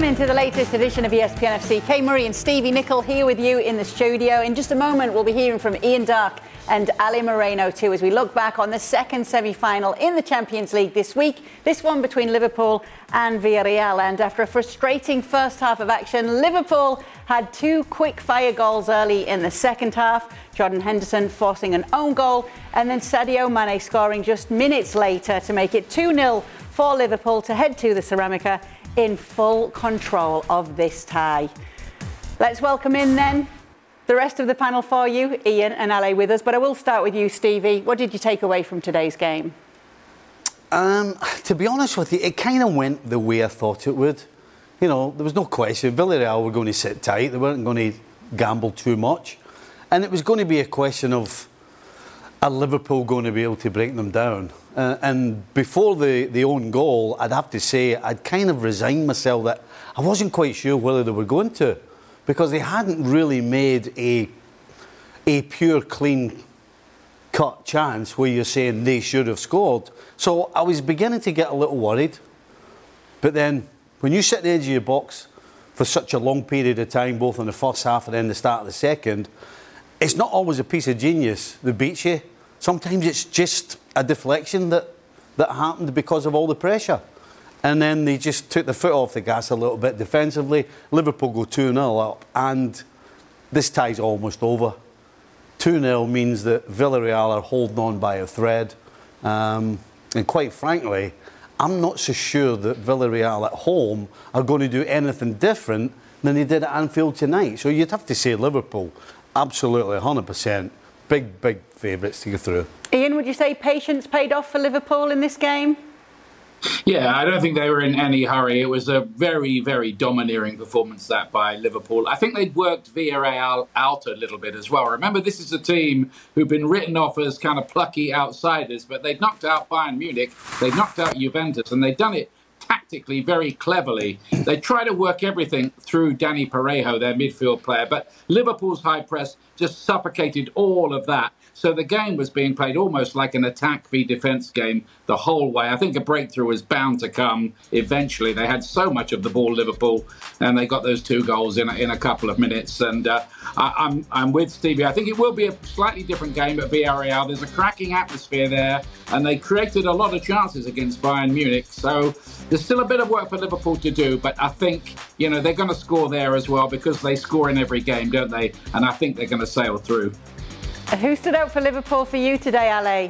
into the latest edition of ESPN FC. Kay Murray and Stevie Nicol here with you in the studio. In just a moment, we'll be hearing from Ian Darke and Ali Moreno too as we look back on the second semi-final in the Champions League this week. This one between Liverpool and Villarreal. And after a frustrating first half of action, Liverpool had two quick-fire goals early in the second half. Jordan Henderson forcing an own goal and then Sadio Mane scoring just minutes later to make it 2-0 for Liverpool to head to the Ceramica in full control of this tie. Let's welcome in then the rest of the panel for you, Ian and Ali with us. But I will start with you, Stevie. What did you take away from today's game? To be honest with you, it kind of went the way I thought it would. You know, there was no question. Villarreal were going to sit tight. They weren't going to gamble too much. And it was going to be a question of, are Liverpool going to be able to break them down? And before the own goal, I'd have to say I'd kind of resigned myself that I wasn't quite sure whether they were going to, because they hadn't really made a pure, clean-cut chance where you're saying they should have scored. So I was beginning to get a little worried. But then, when you sit at the edge of your box for such a long period of time, both in the first half and then the start of the second, it's not always a piece of genius that beats you. Sometimes it's just a deflection that happened because of all the pressure. And then they just took the foot off the gas a little bit defensively. Liverpool go 2-0 up, and this tie's almost over. 2-0 means that Villarreal are holding on by a thread. And quite frankly, I'm not so sure that Villarreal at home are going to do anything different than they did at Anfield tonight. So you'd have to say Liverpool, absolutely 100%, big favourites to go through. Ian, would you say patience paid off for Liverpool in this game? Yeah, I don't think they were in any hurry. It was a very, very domineering performance that by Liverpool. I think they'd worked Villarreal out a little bit as well. Remember, this is a team who've been written off as kind of plucky outsiders, but they'd knocked out Bayern Munich, they'd knocked out Juventus, and they'd done it tactically very cleverly. They try to work everything through Dani Parejo, their midfield player, but Liverpool's high press just suffocated all of that. So the game was being played almost like an attack v defence game the whole way. I think a breakthrough was bound to come eventually. They had so much of the ball, Liverpool, and they got those two goals in a couple of minutes. And I'm with Stevie. I think it will be a slightly different game at Villarreal. There's a cracking atmosphere there, and they created a lot of chances against Bayern Munich. So there's still a bit of work for Liverpool to do, but I think, you know, they're going to score there as well because they score in every game, don't they? And I think they're going to sail through. Who stood out for Liverpool for you today, Ali?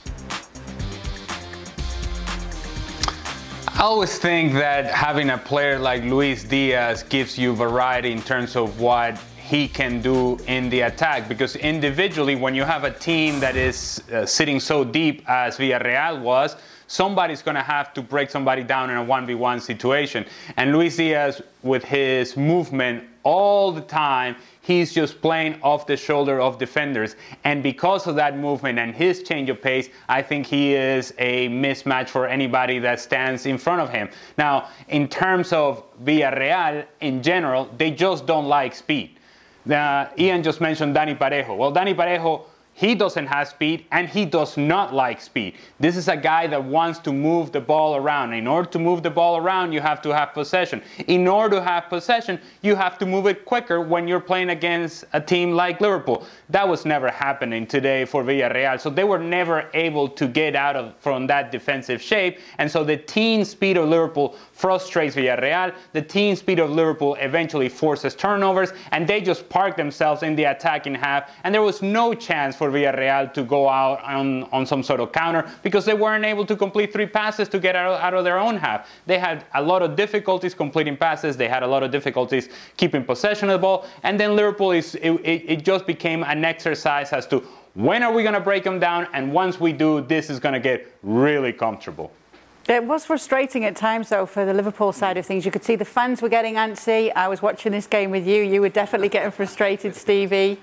I always think that having a player like Luis Diaz gives you variety in terms of what he can do in the attack, because individually, when you have a team that is sitting so deep as Villarreal was, somebody's going to have to break somebody down in a 1v1 situation. And Luis Diaz, with his movement all the time, he's just playing off the shoulder of defenders. And because of that movement and his change of pace, I think he is a mismatch for anybody that stands in front of him. Now, in terms of Villarreal in general, they just don't like speed. Ian just mentioned Dani Parejo. Well, Dani Parejo, he doesn't have speed, and he does not like speed. This is a guy that wants to move the ball around. In order to move the ball around, you have to have possession. In order to have possession, you have to move it quicker when you're playing against a team like Liverpool. That was never happening today for Villarreal. So they were never able to get out from that defensive shape. And so the team speed of Liverpool frustrates Villarreal. The team speed of Liverpool eventually forces turnovers, and they just park themselves in the attacking half. And there was no chance for Villarreal to go out on some sort of counter because they weren't able to complete 3 passes to get out of their own half. They had a lot of difficulties completing passes. They had a lot of difficulties keeping possession of the ball. And then Liverpool, it just became an exercise as to when are we going to break them down, and once we do, this is going to get really comfortable. It was frustrating at times, though, for the Liverpool side of things. You could see the fans were getting antsy. I was watching this game with you. You were definitely getting frustrated, Stevie.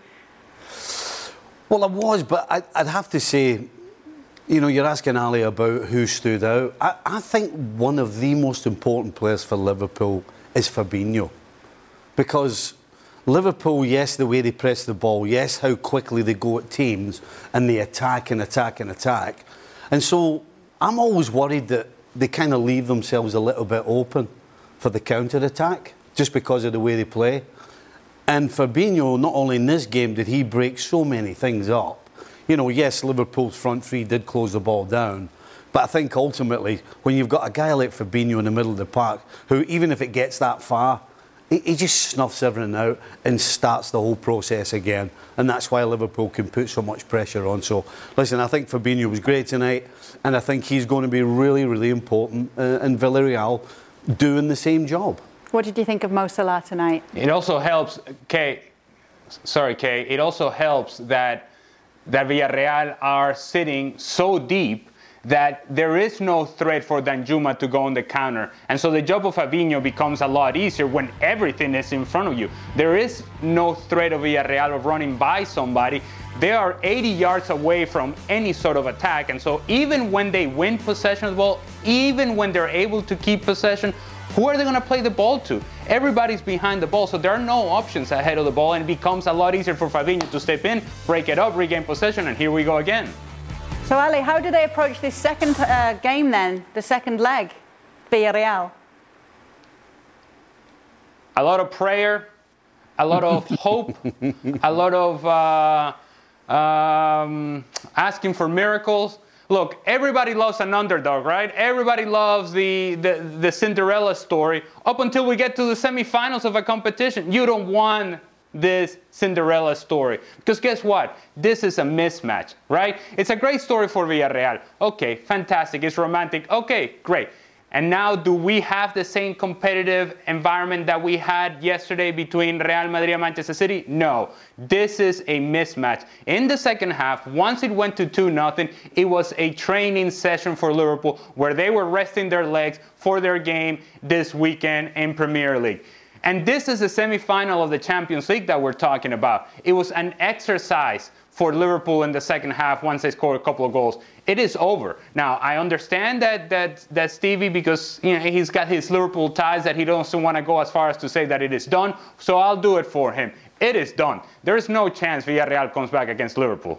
Well, I was, but I'd have to say, you know, you're asking Ali about who stood out. I think one of the most important players for Liverpool is Fabinho. Because Liverpool, yes, the way they press the ball, yes, how quickly they go at teams, and they attack and attack and attack. And so I'm always worried that they kind of leave themselves a little bit open for the counter-attack, just because of the way they play. And Fabinho, not only in this game did he break so many things up. You know, yes, Liverpool's front three did close the ball down, but I think ultimately, when you've got a guy like Fabinho in the middle of the park, who even if it gets that far, he just snuffs everything out and starts the whole process again. And that's why Liverpool can put so much pressure on. So, listen, I think Fabinho was great tonight, and I think he's going to be really, really important in Villarreal doing the same job. What did you think of Mo Salah tonight? It also helps, Kay, it also helps that Villarreal are sitting so deep that there is no threat for Danjuma to go on the counter. And so the job of Fabinho becomes a lot easier when everything is in front of you. There is no threat of Villarreal of running by somebody. They are 80 yards away from any sort of attack. And so even when they win possession of the ball, even when they're able to keep possession, who are they going to play the ball to? Everybody's behind the ball, so there are no options ahead of the ball, and it becomes a lot easier for Fabinho to step in, break it up, regain possession, and here we go again. So, Ali, how do they approach this second game then, the second leg, Villarreal? A lot of prayer, a lot of hope, a lot of asking for miracles. Look, everybody loves an underdog, right? Everybody loves the Cinderella story up until we get to the semifinals of a competition. You don't want this Cinderella story. Because guess what? This is a mismatch, right? It's a great story for Villarreal. Okay, fantastic. It's romantic. Okay, great. And now do we have the same competitive environment that we had yesterday between Real Madrid and Manchester City? No. This is a mismatch. In the second half, once it went to 2-0, it was a training session for Liverpool where they were resting their legs for their game this weekend in Premier League. And this is the semi-final of the Champions League that we're talking about. It was an exercise for Liverpool in the second half once they scored a couple of goals. It is over. Now, I understand that Stevie, because he's got his Liverpool ties, that he doesn't want to go as far as to say that it is done, so I'll do it for him. It is done. There is no chance Villarreal comes back against Liverpool.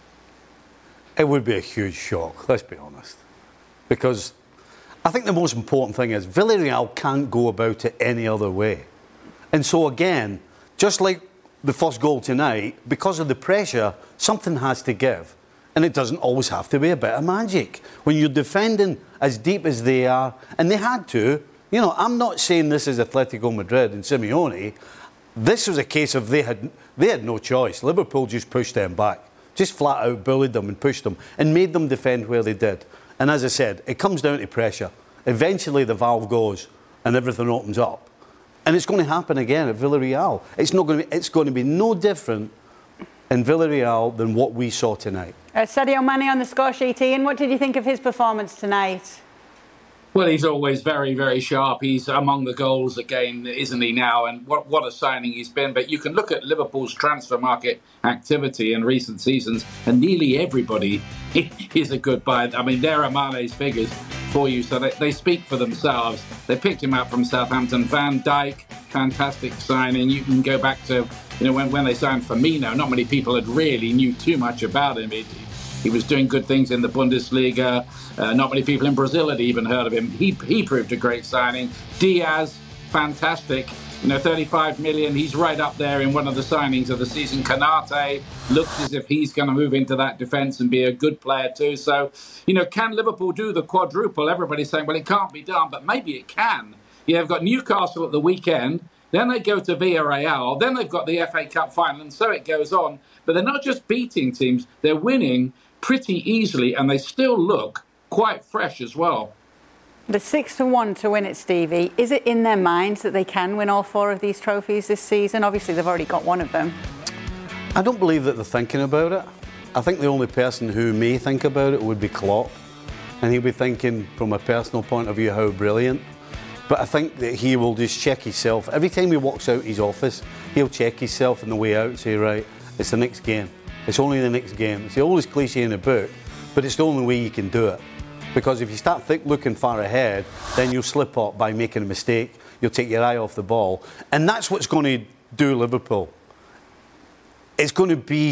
It would be a huge shock, let's be honest. Because I think the most important thing is Villarreal can't go about it any other way. And so again, just like the first goal tonight, because of the pressure, something has to give. And it doesn't always have to be a bit of magic. When you're defending as deep as they are, and they had to, I'm not saying this is Atletico Madrid and Simeone. This was a case of they had no choice. Liverpool just pushed them back, just flat out bullied them and pushed them and made them defend where they did. And as I said, it comes down to pressure. Eventually the valve goes and everything opens up. And it's going to happen again at Villarreal. It's going to be no different in Villarreal than what we saw tonight. Sadio Mane on the score sheet. Ian, what did you think of his performance tonight? Well, he's always very, very sharp. He's among the goals again, isn't he now? And what a signing he's been. But you can look at Liverpool's transfer market activity in recent seasons, and nearly everybody is a good buy. I mean, there are Mane's figures for you, so they speak for themselves. They picked him up from Southampton. Van Dijk, fantastic signing. You can go back to when they signed Firmino. Not many people had really knew too much about him. He was doing good things in the Bundesliga. Not many people in Brazil had even heard of him. He proved a great signing. Diaz, fantastic. 35 million. He's right up there in one of the signings of the season. Konate looks as if he's going to move into that defence and be a good player too. So, can Liverpool do the quadruple? Everybody's saying, well, it can't be done, but maybe it can. They've got Newcastle at the weekend. Then they go to Villarreal. Then they've got the FA Cup final, and so it goes on. But they're not just beating teams. They're winning pretty easily, and they still look quite fresh as well. The 6-1 to win it, Stevie. Is it in their minds that they can win all 4 of these trophies this season? Obviously, they've already got one of them. I don't believe that they're thinking about it. I think the only person who may think about it would be Klopp. And he'll be thinking from a personal point of view how brilliant. But I think that he will just check himself. Every time he walks out his office, he'll check himself on the way out and say, right, it's the next game. It's only the next game. It's the oldest cliche in the book, but it's the only way you can do it. Because if you start looking far ahead, then you'll slip up by making a mistake. You'll take your eye off the ball. And that's what's going to do Liverpool. It's going to be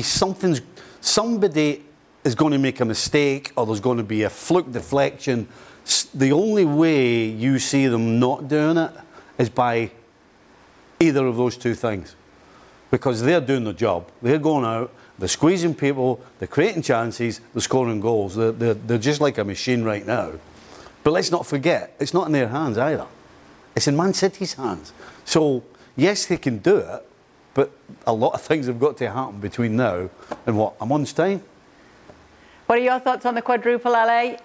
somebody is going to make a mistake, or there's going to be a fluke deflection. The only way you see them not doing it is by either of those two things. Because they're doing the job. They're going out, they're squeezing people, they're creating chances, they're scoring goals. They're just like a machine right now. But let's not forget, it's not in their hands either. It's in Man City's hands. So, yes, they can do it, but a lot of things have got to happen between now and what, a month's time? What are your thoughts on the quadruple, LA?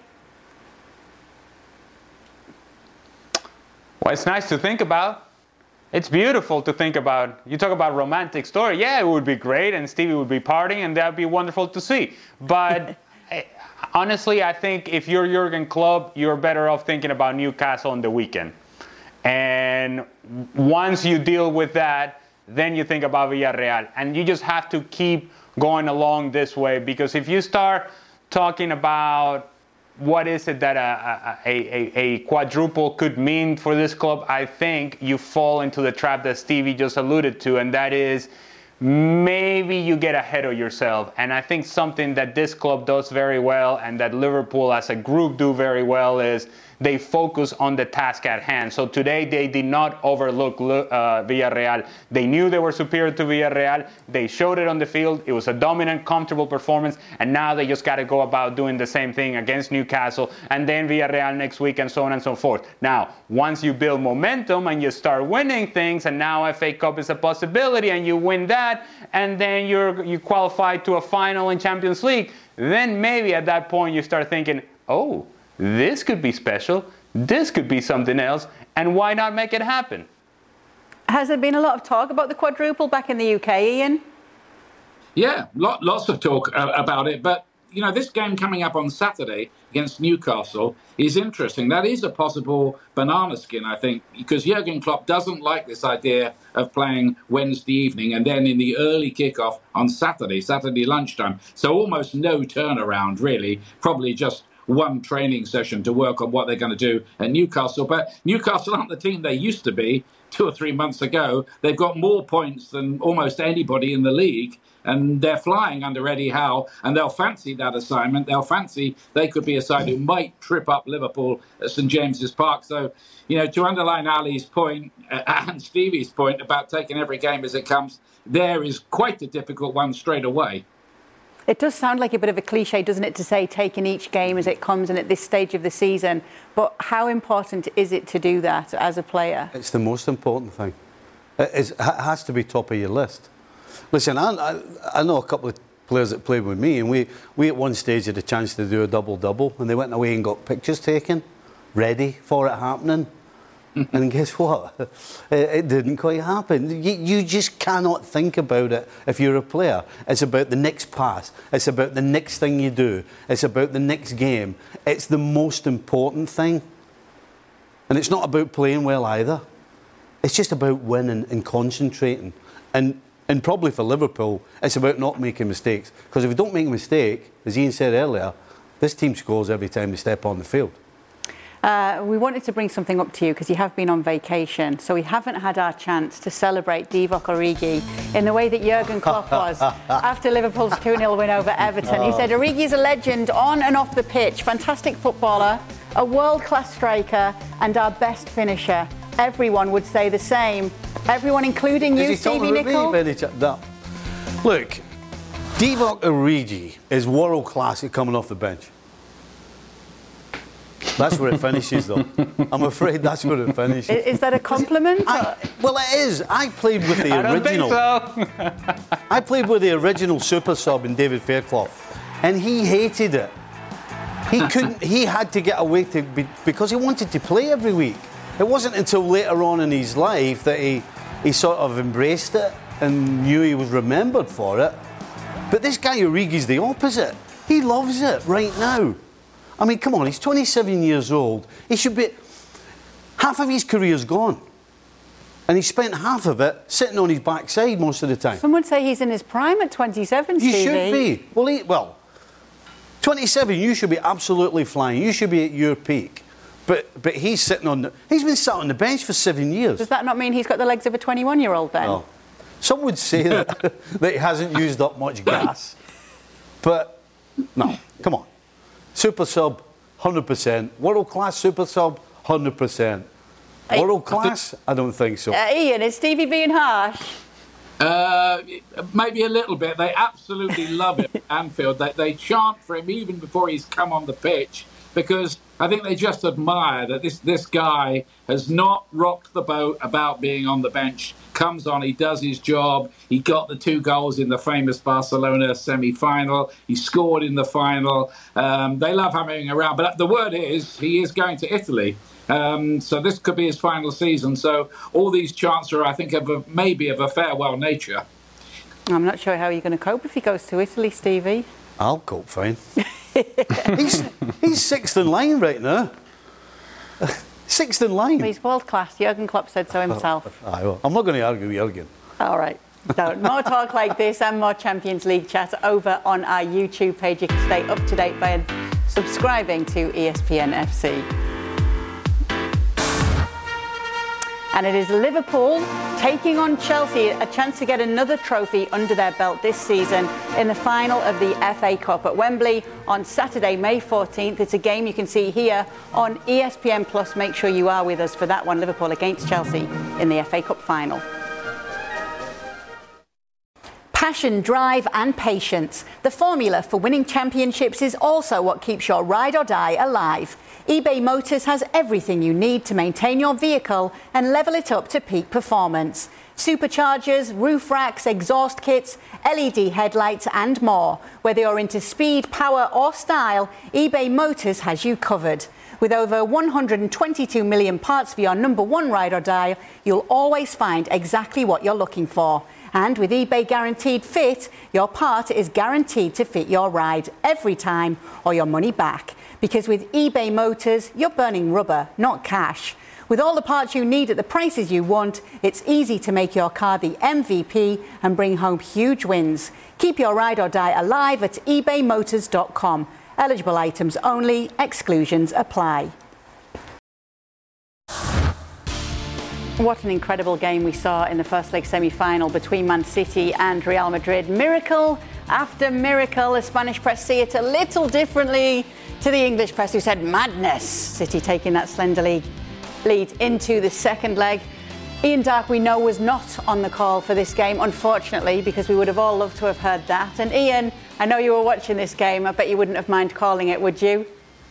Well, it's nice to think about. It's beautiful to think about. You talk about romantic story. Yeah, it would be great, and Stevie would be partying, and that would be wonderful to see. But honestly, I think if you're Jurgen Klopp, you're better off thinking about Newcastle on the weekend. And once you deal with that, then you think about Villarreal. And you just have to keep going along this way, because if you start talking about what is it that a quadruple could mean for this club, I think you fall into the trap that Stevie just alluded to, and that is maybe you get ahead of yourself. And I think something that this club does very well, and that Liverpool as a group do very well, is they focus on the task at hand. So today they did not overlook Villarreal. They knew they were superior to Villarreal. They showed it on the field. It was a dominant, comfortable performance. And now they just got to go about doing the same thing against Newcastle and then Villarreal next week, and so on and so forth. Now, once you build momentum and you start winning things, and now FA Cup is a possibility, and you win that, and then you qualify to a final in Champions League, then maybe at that point you start thinking, oh, this could be special, this could be something else, and why not make it happen? Has there been a lot of talk about the quadruple back in the UK, Ian? Yeah, lots of talk about it, but this game coming up on Saturday against Newcastle is interesting. That is a possible banana skin, I think, because Jurgen Klopp doesn't like this idea of playing Wednesday evening and then in the early kickoff on Saturday lunchtime. So almost no turnaround, really, probably just one training session to work on what they're going to do at Newcastle. But Newcastle aren't the team they used to be 2 or 3 months ago. They've got more points than almost anybody in the league, and they're flying under Eddie Howe, and they'll fancy that assignment. They'll fancy they could be a side who might trip up Liverpool at St James's Park. So, to underline Ali's point and Stevie's point about taking every game as it comes, there is quite a difficult one straight away. It does sound like a bit of a cliche, doesn't it, to say taking each game as it comes and at this stage of the season. But how important is it to do that as a player? It's the most important thing. It has to be top of your list. Listen, I know a couple of players that played with me, and we at one stage had a chance to do a double-double, and they went away and got pictures taken, ready for it happening. And guess what? It didn't quite happen. You just cannot think about it if you're a player. It's about the next pass. It's about the next thing you do. It's about the next game. It's the most important thing. And it's not about playing well either. It's just about winning and concentrating. And probably for Liverpool, it's about not making mistakes. Because if you don't make a mistake, as Ian said earlier, this team scores every time they step on the field. We wanted to bring something up to you because you have been on vacation, so we haven't had our chance to celebrate Divock Origi in the way that Jurgen Klopp was after Liverpool's 2-0 win over Everton. He said Origi is a legend on and off the pitch, fantastic footballer, a world-class striker and our best finisher. Everyone would say the same. Everyone, including you, Stevie Nicol. No. Look, Divock Origi is world-class at coming off the bench. That's where it finishes, though. I'm afraid that's where it finishes. Is that a compliment? Well, it is. I played with the original. I don't think so. I played with the original super sub in David Fairclough, and he hated it. He couldn't. He had to get away because he wanted to play every week. It wasn't until later on in his life that he sort of embraced it and knew he was remembered for it. But this guy Origi's the opposite. He loves it right now. I mean, come on, he's 27 years old. He should be... Half of his career's gone. And he spent half of it sitting on his backside most of the time. Some would say he's in his prime at 27, Stevie. You should be. Well, 27, you should be absolutely flying. You should be at your peak. But he's sitting on... He's been sat on the bench for 7 years. Does that not mean he's got the legs of a 21-year-old then? No. Some would say that he hasn't used up much gas. But, no, come on. Super sub, 100%. World-class super sub, 100%. World class? I don't think so. Ian, is Stevie being harsh? Maybe a little bit. They absolutely love him at Anfield. They chant for him even before he's come on the pitch, because I think they just admire that this guy has not rocked the boat about being on the bench. Comes on, he does his job. He got the 2 goals in the famous Barcelona semi-final. He scored in the final. They love having him around. But the word is, he is going to Italy. So this could be his final season. So all these chants are, I think, maybe of a farewell nature. I'm not sure how you're going to cope if he goes to Italy, Stevie. I'll cope fine. he's sixth in line right now. Sixth in line. He's world class. Jurgen Klopp said so himself. I'm not going to argue with Jurgen. All right. So more talk like this and more Champions League chat over on our YouTube page. You can stay up to date by subscribing to ESPN FC. And it is Liverpool taking on Chelsea, a chance to get another trophy under their belt this season in the final of the FA Cup at Wembley on Saturday, May 14th. It's a game you can see here on ESPN Plus. Make sure you are with us for that one, Liverpool against Chelsea in the FA Cup final. Passion, drive and patience. The formula for winning championships is also what keeps your ride or die alive. eBay Motors has everything you need to maintain your vehicle and level it up to peak performance. Superchargers, roof racks, exhaust kits, LED headlights and more. Whether you're into speed, power or style, eBay Motors has you covered. With over 122 million parts for your number one ride or die, you'll always find exactly what you're looking for. And with eBay Guaranteed Fit, your part is guaranteed to fit your ride every time or your money back. Because with eBay Motors, you're burning rubber, not cash. With all the parts you need at the prices you want, it's easy to make your car the MVP and bring home huge wins. Keep your ride or die alive at ebaymotors.com. Eligible items only, exclusions apply. What an incredible game we saw in the first leg semi-final between Man City and Real Madrid. Miracle after miracle. The Spanish press see it a little differently to the English press, who said madness. City taking that slender lead into the second leg. Ian Darke, we know, was not on the call for this game, unfortunately, because we would have all loved to have heard that. And Ian, I know you were watching this game. I bet you wouldn't have minded calling it, would you?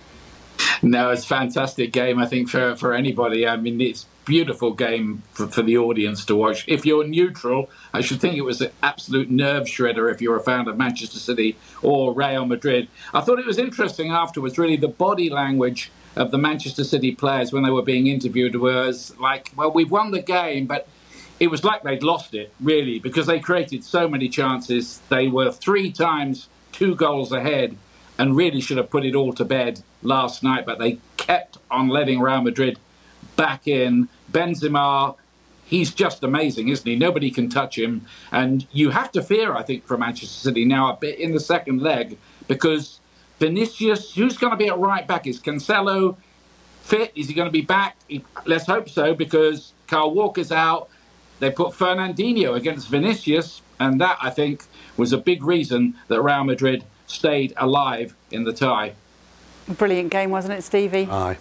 No, it's a fantastic game, I think, for anybody. I mean, it's beautiful game for the audience to watch. If you're neutral, I should think it was an absolute nerve shredder if you're a fan of Manchester City or Real Madrid. I thought it was interesting afterwards, really, the body language of the Manchester City players when they were being interviewed was like, well, we've won the game, but it was like they'd lost it, really, because they created so many chances. They were 3 times 2 goals ahead and really should have put it all to bed last night, but they kept on letting Real Madrid back in. Benzema, he's just amazing, isn't he? Nobody can touch him. And you have to fear, I think, for Manchester City now a bit in the second leg, because Vinicius, who's going to be at right back? Is Cancelo fit? Is he going to be back? Let's hope so, because Kyle Walker's out. They put Fernandinho against Vinicius, and that, I think, was a big reason that Real Madrid stayed alive in the tie. Brilliant game, wasn't it, Stevie? Aye.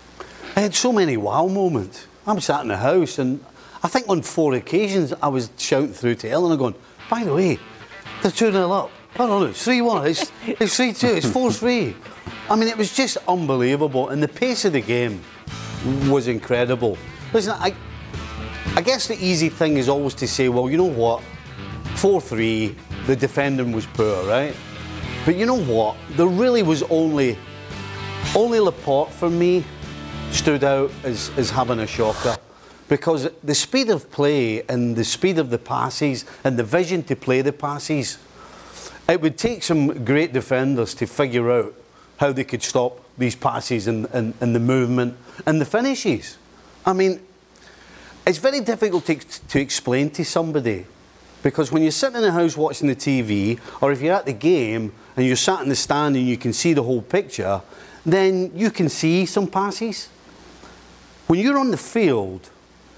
I had so many wow moments. I'm sat in the house, and I think on 4 occasions I was shouting through to Eleanor going, by the way, they're 2-0 up. No, it's 3-1, it's 3-2, it's 4-3. I mean, it was just unbelievable, and the pace of the game was incredible. Listen, I guess the easy thing is always to say, well, you know what, 4-3, the defending was poor, right? But you know what, there really was only Laporte for me stood out as having a shocker, because the speed of play and the speed of the passes and the vision to play the passes, it would take some great defenders to figure out how they could stop these passes and the movement and the finishes. I mean, it's very difficult to explain to somebody, because when you're sitting in the house watching the TV, or if you're at the game and you're sat in the stand and you can see the whole picture, then you can see some passes. When you're on the field,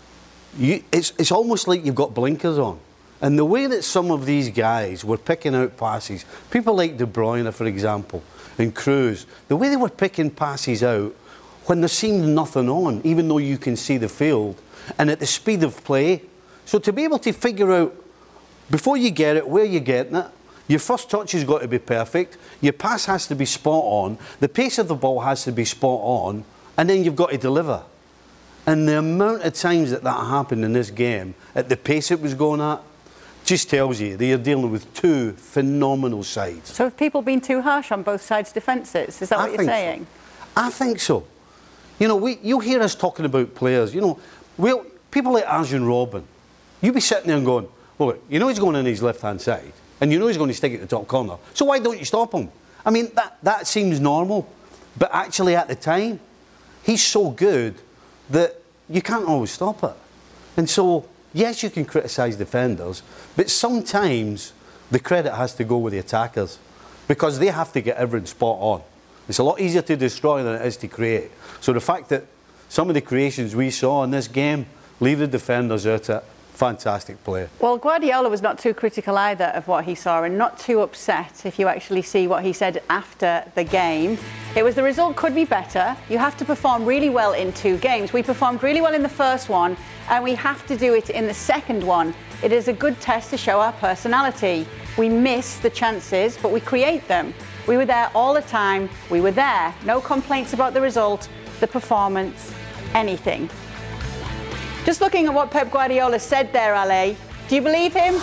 it's almost like you've got blinkers on. And the way that some of these guys were picking out passes, people like De Bruyne, for example, and Kroos, the way they were picking passes out, when there seems nothing on, even though you can see the field, and at the speed of play. So to be able to figure out, before you get it, where you're getting it, your first touch has got to be perfect, your pass has to be spot on, the pace of the ball has to be spot on, and then you've got to deliver. And the amount of times that happened in this game, at the pace it was going at, just tells you they are dealing with two phenomenal sides. So have people been too harsh on both sides' defences? Is that what you're saying? So. I think so. You know, you hear us talking about players, you know, people like Arjen Robben, you be sitting there and going, well, you know he's going in his left-hand side, and you know he's going to stick it at the top corner, so why don't you stop him? I mean, that seems normal, but actually at the time, he's so good that you can't always stop it. And so, yes, you can criticise defenders, but sometimes the credit has to go with the attackers, because they have to get everything spot on. It's a lot easier to destroy than it is to create. So the fact that some of the creations we saw in this game leave the defenders out at fantastic play. Well, Guardiola was not too critical either of what he saw, and not too upset if you actually see what he said after the game. It was the result could be better. You have to perform really well in 2 games. We performed really well in the first one, and we have to do it in the second one. It is a good test to show our personality. We miss the chances, but we create them. We were there all the time. We were there. No complaints about the result, the performance, anything. Just looking at what Pep Guardiola said there, Ale, do you believe him?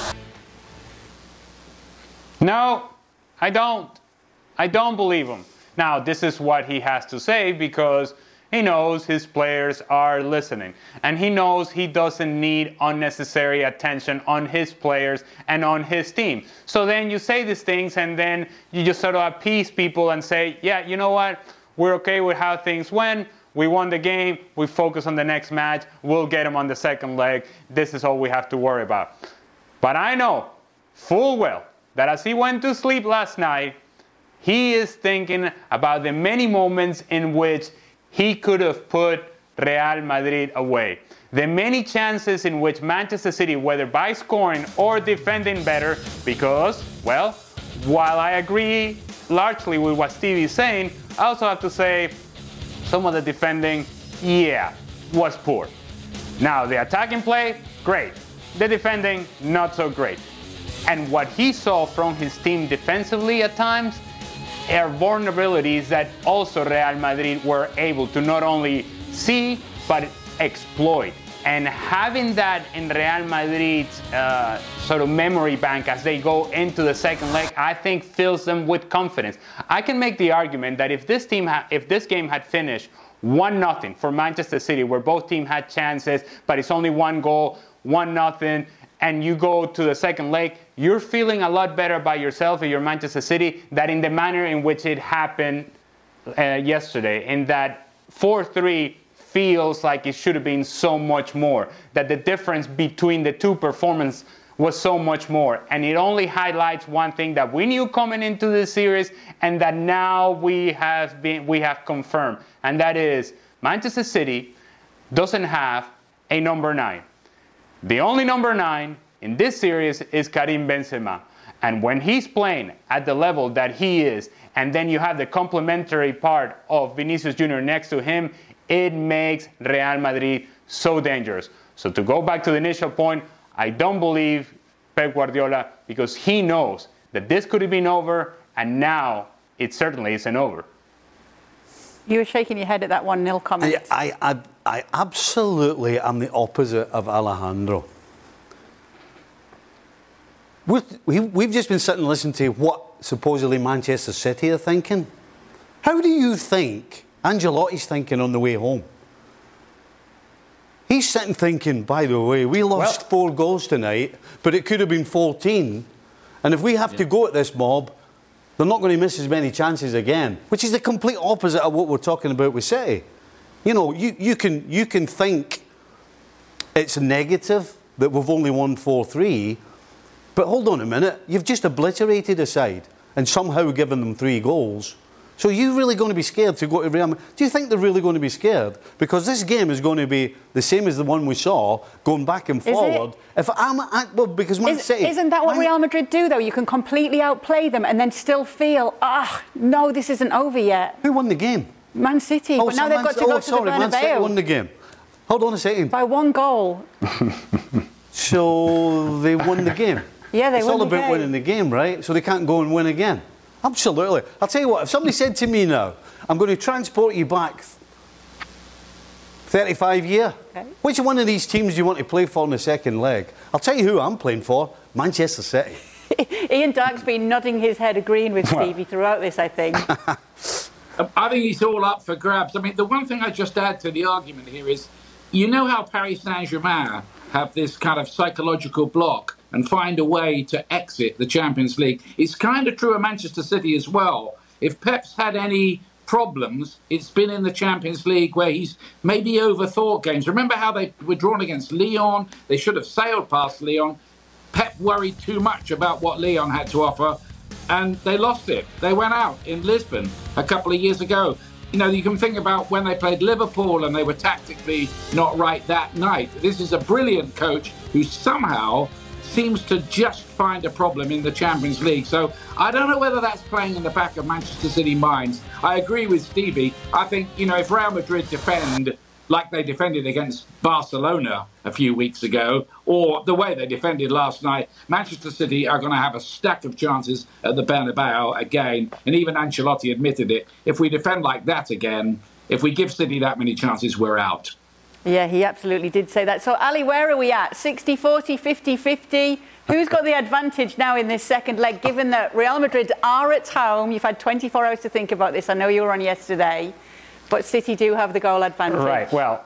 No, I don't. I don't believe him. Now, this is what he has to say because he knows his players are listening. And he knows he doesn't need unnecessary attention on his players and on his team. So then you say these things and then you just sort of appease people and say, yeah, you know what? We're okay with how things went. We won the game. We focus on the next match. We'll get him on the second leg. This is all we have to worry about. But I know full well that as he went to sleep last night, he is thinking about the many moments in which he could have put Real Madrid away. The many chances in which Manchester City, whether by scoring or defending better, because, well, while I agree largely with what Stevie is saying, I also have to say some of the defending, yeah, was poor. Now, the attacking play, great. The defending, not so great. And what he saw from his team defensively at times are vulnerabilities that also Real Madrid were able to not only see, but exploit. And having that in Real Madrid's sort of memory bank as they go into the second leg, I think fills them with confidence. I can make the argument that if this game had finished 1-0 for Manchester City, where both teams had chances, but it's only 1 goal, 1-0, and you go to the second leg, you're feeling a lot better by yourself and your Manchester City than in the manner in which it happened yesterday, in that 4-3 feels like it should have been so much more, that the difference between the two performances was so much more. And it only highlights one thing that we knew coming into this series and that now we have confirmed, and that is Manchester City doesn't have a number 9. The only number 9 in this series is Karim Benzema. And when he's playing at the level that he is, and then you have the complementary part of Vinicius Jr. next to him, it makes Real Madrid so dangerous. So to go back to the initial point, I don't believe Pep Guardiola because he knows that this could have been over, and now it certainly isn't over. You were shaking your head at that 1-0 comment. I absolutely am the opposite of Alejandro. We've just been sitting and listening to what supposedly Manchester City are thinking. How do you think Ancelotti's thinking on the way home? He's sitting thinking, by the way, we lost 4 goals tonight, but it could have been 14. And if we have to go at this mob, they're not going to miss as many chances again, which is the complete opposite of what we're talking about with City. You know, you can think it's a negative that we've only won 4-3, but hold on a minute, you've just obliterated a side and somehow given them 3 goals. So you're really going to be scared to go to Real Madrid? Do you think they're really going to be scared? Because this game is going to be the same as the one we saw, going back and forward. Because Man City... Isn't that what Real Madrid do, though? You can completely outplay them and then still feel, no, this isn't over yet. Who won the game? Man City, but now they've got to go to the Bernabeu. Man City won the game. Hold on a second. By 1 goal. So they won the game. Yeah, they won the game. It's all about winning the game, right? So they can't go and win again. Absolutely. I'll tell you what, if somebody said to me now, I'm going to transport you back 35 years, okay, which one of these teams do you want to play for in the second leg? I'll tell you who I'm playing for, Manchester City. Ian Darke's been nodding his head agreeing with Stevie throughout this, I think. I think it's all up for grabs. I mean, the one thing I just add to the argument here is, you know how Paris Saint-Germain have this kind of psychological block and find a way to exit the Champions League. It's kind of true of Manchester City as well. If Pep's had any problems, it's been in the Champions League where he's maybe overthought games. Remember how they were drawn against Lyon? They should have sailed past Lyon. Pep worried too much about what Lyon had to offer, and they lost it. They went out in Lisbon a couple of years ago. You know, you can think about when they played Liverpool and they were tactically not right that night. This is a brilliant coach who somehow seems to just find a problem in the Champions League. So I don't know whether that's playing in the back of Manchester City minds. I agree with Stevie. I think, you know, if Real Madrid defend like they defended against Barcelona a few weeks ago, or the way they defended last night, Manchester City are going to have a stack of chances at the Bernabeu again. And even Ancelotti admitted it. If we defend like that again, if we give City that many chances, we're out. Yeah, he absolutely did say that. So, Ali, where are we at? 60-40, 50-50? Who's got the advantage now in this second leg, given that Real Madrid are at home? You've had 24 hours to think about this. I know you were on yesterday. But City do have the goal advantage. Right, well,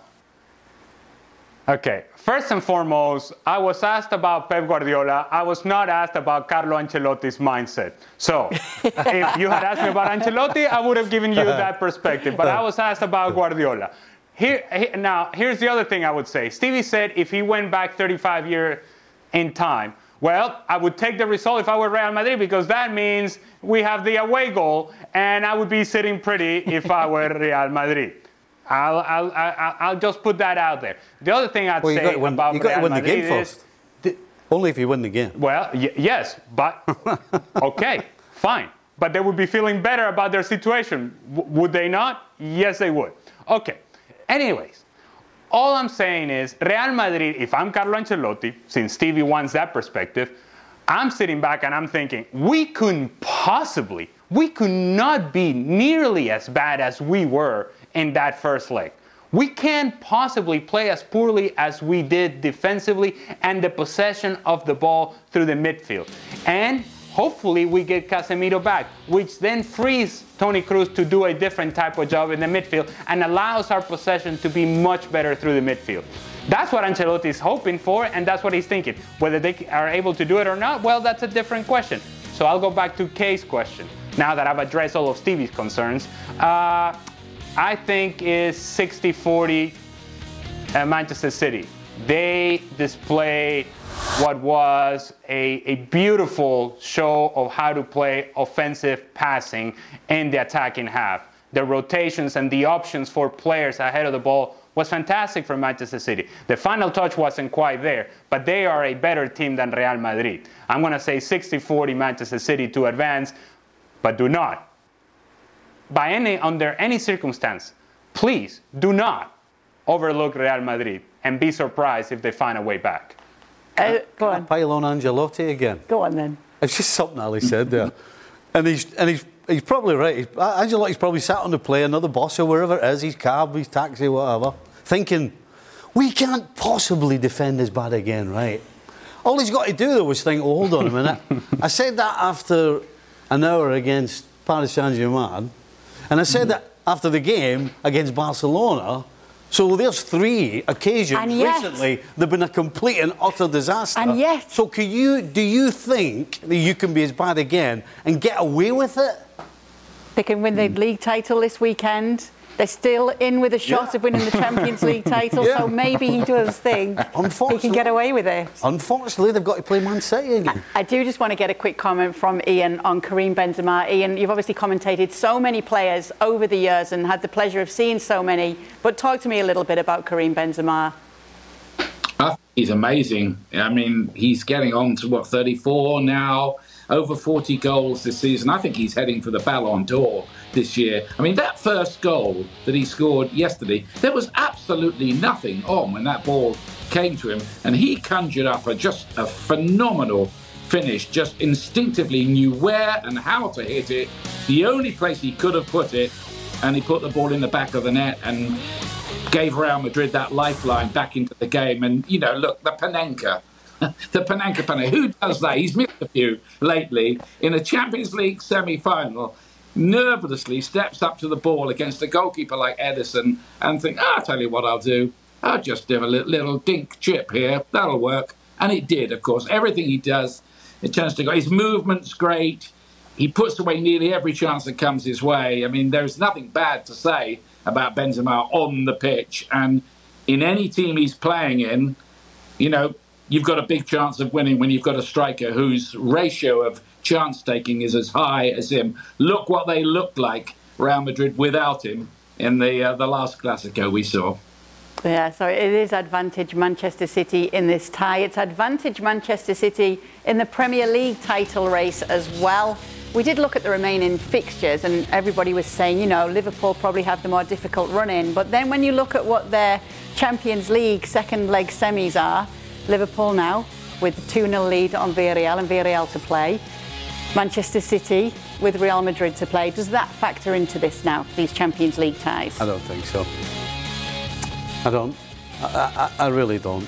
okay. First and foremost, I was asked about Pep Guardiola. I was not asked about Carlo Ancelotti's mindset. So, if you had asked me about Ancelotti, I would have given you that perspective. But I was asked about Guardiola. Now, here's the other thing I would say. Stevie said if he went back 35 years in time, well, I would take the result if I were Real Madrid, because that means we have the away goal, and I would be sitting pretty if I were Real Madrid. I'll just put that out there. The other thing I'd say about Real Madrid is... Only if you win the game. Well, yes, but... Okay, fine. But they would be feeling better about their situation. Would they not? Yes, they would. Okay. Anyways, all I'm saying is Real Madrid, if I'm Carlo Ancelotti, since Stevie wants that perspective, I'm sitting back and I'm thinking, we could not be nearly as bad as we were in that first leg. We can't possibly play as poorly as we did defensively and the possession of the ball through the midfield. And hopefully we get Casemiro back, which then frees Toni Kroos to do a different type of job in the midfield and allows our possession to be much better through the midfield. That's what Ancelotti is hoping for, and that's what he's thinking. Whether they are able to do it or not, well, that's a different question. So I'll go back to Kay's question, now that I've addressed all of Stevie's concerns. I think is 60-40 Manchester City. They displayed what was a beautiful show of how to play offensive passing in the attacking half. The rotations and the options for players ahead of the ball was fantastic for Manchester City. The final touch wasn't quite there, but they are a better team than Real Madrid. I'm going to say 60-40 Manchester City to advance, but do not, under any circumstance, please do not overlook Real Madrid and be surprised if they find a way back. Go on. Pile on Ancelotti again. Go on then. It's just something Ali said there. and he's probably right. Ancelotti's probably sat on the plane, or the bus or wherever it is, his cab, his taxi, whatever, thinking, we can't possibly defend as bad again, right? All he's got to do though was think, oh, hold on a minute. I said that after an hour against Paris Saint-Germain, and I said that after the game against Barcelona. So there's 3 occasions recently they've been a complete and utter disaster. And yet, so do you think that you can be as bad again and get away with it? They can win the league title this weekend. They're still in with a shot of winning the Champions League title, so maybe he does think he can get away with it. Unfortunately, they've got to play Man City again. I do just want to get a quick comment from Ian on Karim Benzema. Ian, you've obviously commentated so many players over the years and had the pleasure of seeing so many, but talk to me a little bit about Karim Benzema. I think he's amazing. I mean, he's getting on to, 34 now, over 40 goals this season. I think he's heading for the Ballon d'Or. this year. I mean, that first goal that he scored yesterday, there was absolutely nothing on when that ball came to him, and he conjured up just a phenomenal finish, just instinctively knew where and how to hit it, the only place he could have put it, and he put the ball in the back of the net and gave Real Madrid that lifeline back into the game. And, you know, look, the Panenka, who does that? He's missed a few lately. In a Champions League semi-final, nervously steps up to the ball against a goalkeeper like Ederson and think, I'll tell you what I'll do. I'll just do a little dink chip here. That'll work. And it did, of course. Everything he does, it turns to go. His movement's great. He puts away nearly every chance that comes his way. I mean, there's nothing bad to say about Benzema on the pitch. And in any team he's playing in, you know, you've got a big chance of winning when you've got a striker whose ratio of chance-taking is as high as him. Look what they looked like, Real Madrid, without him in the last Clasico we saw. Yeah, so it is advantage Manchester City in this tie. It's advantage Manchester City in the Premier League title race as well. We did look at the remaining fixtures and everybody was saying, you know, Liverpool probably have the more difficult run in. But then when you look at what their Champions League second leg semis are, Liverpool now with the 2-0 lead on Villarreal and Villarreal to play. Manchester City with Real Madrid to play. Does that factor into this now, these Champions League ties? I don't think so. I don't. I really don't.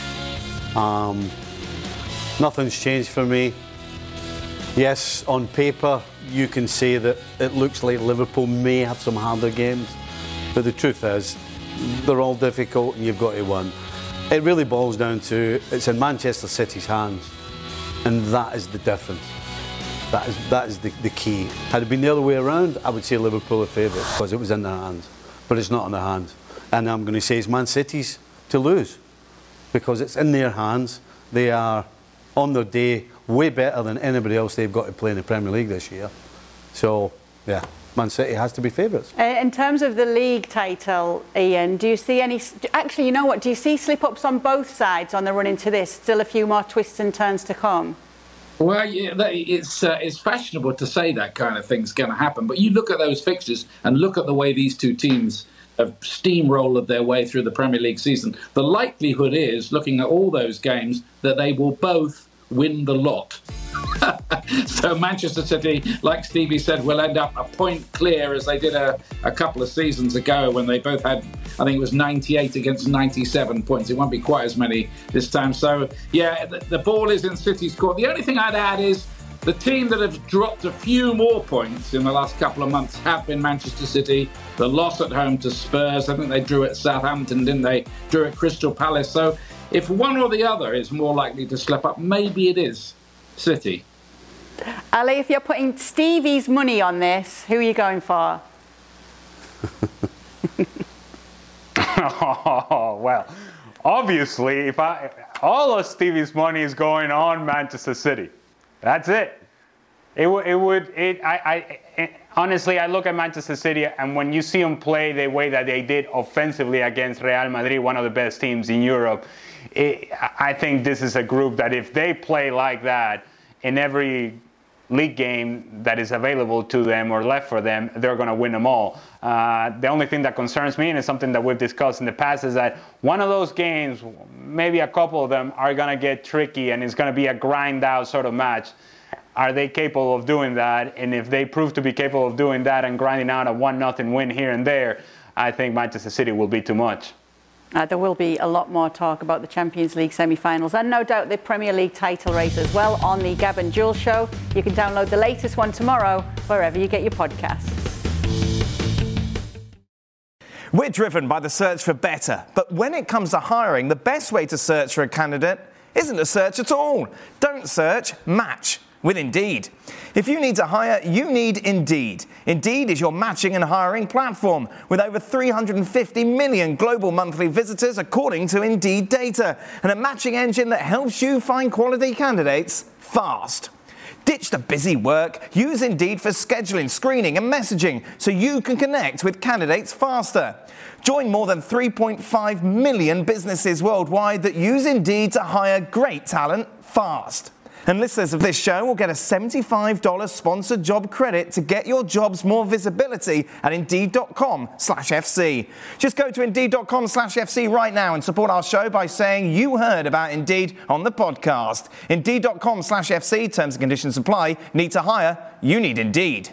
Nothing's changed for me. Yes, on paper, you can say that it looks like Liverpool may have some harder games, but the truth is, they're all difficult and you've got to win. It really boils down to, it's in Manchester City's hands, and that is the difference. That is the key. Had it been the other way around, I would say Liverpool are favourites because it was in their hands, but it's not in their hands. And I'm going to say it's Man City's to lose because it's in their hands. They are, on their day, way better than anybody else they've got to play in the Premier League this year. So, yeah, Man City has to be favourites. In terms of the league title, Ian, do you see any... Actually, you know what? Do you see slip-ups on both sides on the run into this? Still a few more twists and turns to come? Well, yeah, it's fashionable to say that kind of thing's going to happen. But you look at those fixtures and look at the way these two teams have steamrolled their way through the Premier League season. The likelihood is, looking at all those games, that they will both win the lot. So Manchester City, like Stevie said, will end up a point clear as they did a couple of seasons ago when they both had, I think it was 98 against 97 points. It won't be quite as many this time. So, yeah, the ball is in City's court. The only thing I'd add is the team that have dropped a few more points in the last couple of months have been Manchester City. The loss at home to Spurs, I think they drew at Southampton, didn't they? Drew at Crystal Palace. So if one or the other is more likely to slip up, maybe it is City. Ali, if you're putting Stevie's money on this, who are you going for? Oh, well, obviously, all of Stevie's money is going on Manchester City. That's it. Honestly, I look at Manchester City, and when you see them play the way that they did offensively against Real Madrid, one of the best teams in Europe, I think this is a group that if they play like that in every league game that is available to them or left for them, they're going to win them all. The only thing that concerns me, and it's something that we've discussed in the past, is that one of those games, maybe a couple of them, are going to get tricky and it's going to be a grind-out sort of match. Are they capable of doing that? And if they prove to be capable of doing that and grinding out a 1-0 win here and there, I think Manchester City will be too much. There will be a lot more talk about the Champions League semi-finals and no doubt the Premier League title race as well on the Gab and Jules show. You can download the latest one tomorrow wherever you get your podcasts. We're driven by the search for better, but when it comes to hiring, the best way to search for a candidate isn't to search at all. Don't search, match with Indeed. If you need to hire, you need Indeed. Indeed is your matching and hiring platform with over 350 million global monthly visitors according to Indeed data, and a matching engine that helps you find quality candidates fast. Ditch the busy work. Use Indeed for scheduling, screening and messaging so you can connect with candidates faster. Join more than 3.5 million businesses worldwide that use Indeed to hire great talent fast. And listeners of this show will get a $75 sponsored job credit to get your jobs more visibility at Indeed.com/FC. Just go to Indeed.com/FC right now and support our show by saying you heard about Indeed on the podcast. Indeed.com/FC, terms and conditions apply. Need to hire? You need Indeed.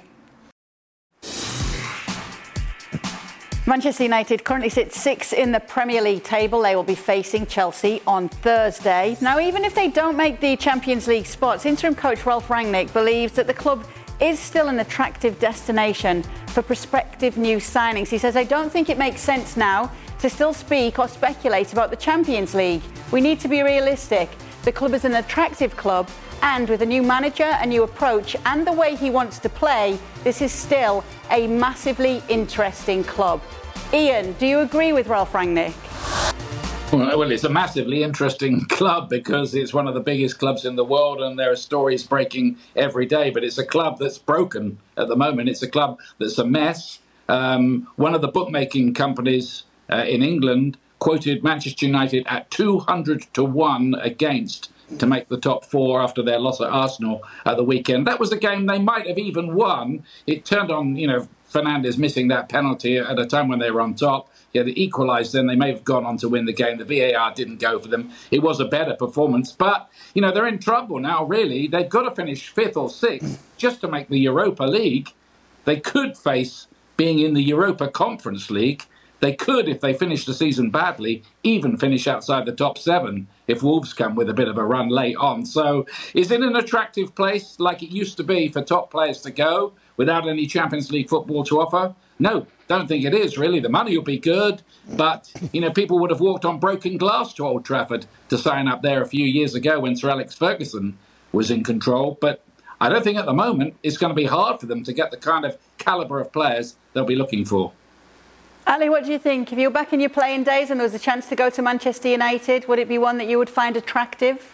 Manchester United currently sit 6th in the Premier League table. They will be facing Chelsea on Thursday. Now, even if they don't make the Champions League spots, interim coach Ralf Rangnick believes that the club is still an attractive destination for prospective new signings. He says, I don't think it makes sense now to still speak or speculate about the Champions League. We need to be realistic. The club is an attractive club, and with a new manager, a new approach, and the way he wants to play, this is still a massively interesting club. Ian, do you agree with Ralf Rangnick? Well, it's a massively interesting club because it's one of the biggest clubs in the world and there are stories breaking every day, but it's a club that's broken at the moment. It's a club that's a mess. One of the bookmaking companies in England quoted Manchester United at 200-1 against to make the top four after their loss at Arsenal at the weekend. That was a game they might have even won. It turned on, Fernandes missing that penalty at a time when they were on top. Yeah, they equalised, then they may have gone on to win the game. The VAR didn't go for them. It was a better performance. But, they're in trouble now, really. They've got to finish 5th or 6th just to make the Europa League. They could face being in the Europa Conference League. They could, if they finish the season badly, even finish outside the top 7 if Wolves come with a bit of a run late on. So is it an attractive place like it used to be for top players to go without any Champions League football to offer? No, don't think it is, really. The money will be good, but, people would have walked on broken glass to Old Trafford to sign up there a few years ago when Sir Alex Ferguson was in control. But I don't think at the moment it's going to be hard for them to get the kind of calibre of players they'll be looking for. Ali, what do you think? If you were back in your playing days and there was a chance to go to Manchester United, would it be one that you would find attractive?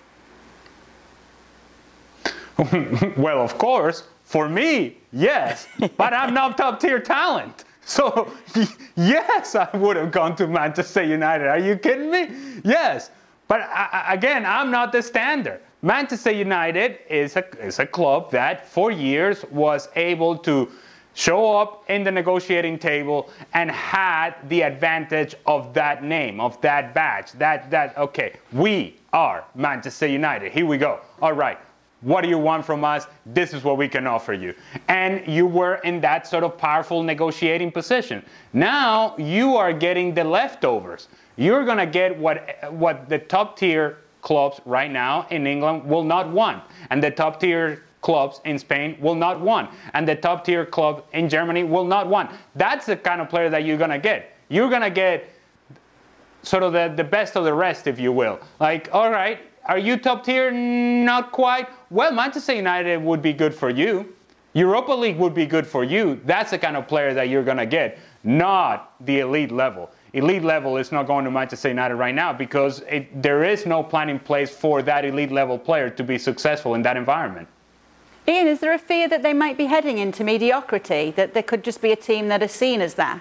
Well, of course, for me, yes. But I'm not top-tier talent. So, yes, I would have gone to Manchester United. Are you kidding me? Yes. But again, I'm not the standard. Manchester United is a club that for years was able to show up in the negotiating table and had the advantage of that name, of that badge, okay, we are Manchester United. Here we go. All right. What do you want from us? This is what we can offer you. And you were in that sort of powerful negotiating position. Now you are getting the leftovers. You're going to get what the top tier clubs right now in England will not want. And the top tier clubs in Spain will not want. And the top tier club in Germany will not want. That's the kind of player that you're going to get. You're going to get sort of the best of the rest, if you will. Like, all right, are you top tier? Not quite. Well, Manchester United would be good for you. Europa League would be good for you. That's the kind of player that you're going to get, not the elite level. Elite level is not going to Manchester United right now because there is no plan in place for that elite level player to be successful in that environment. Ian, is there a fear that they might be heading into mediocrity, that there could just be a team that is seen as that?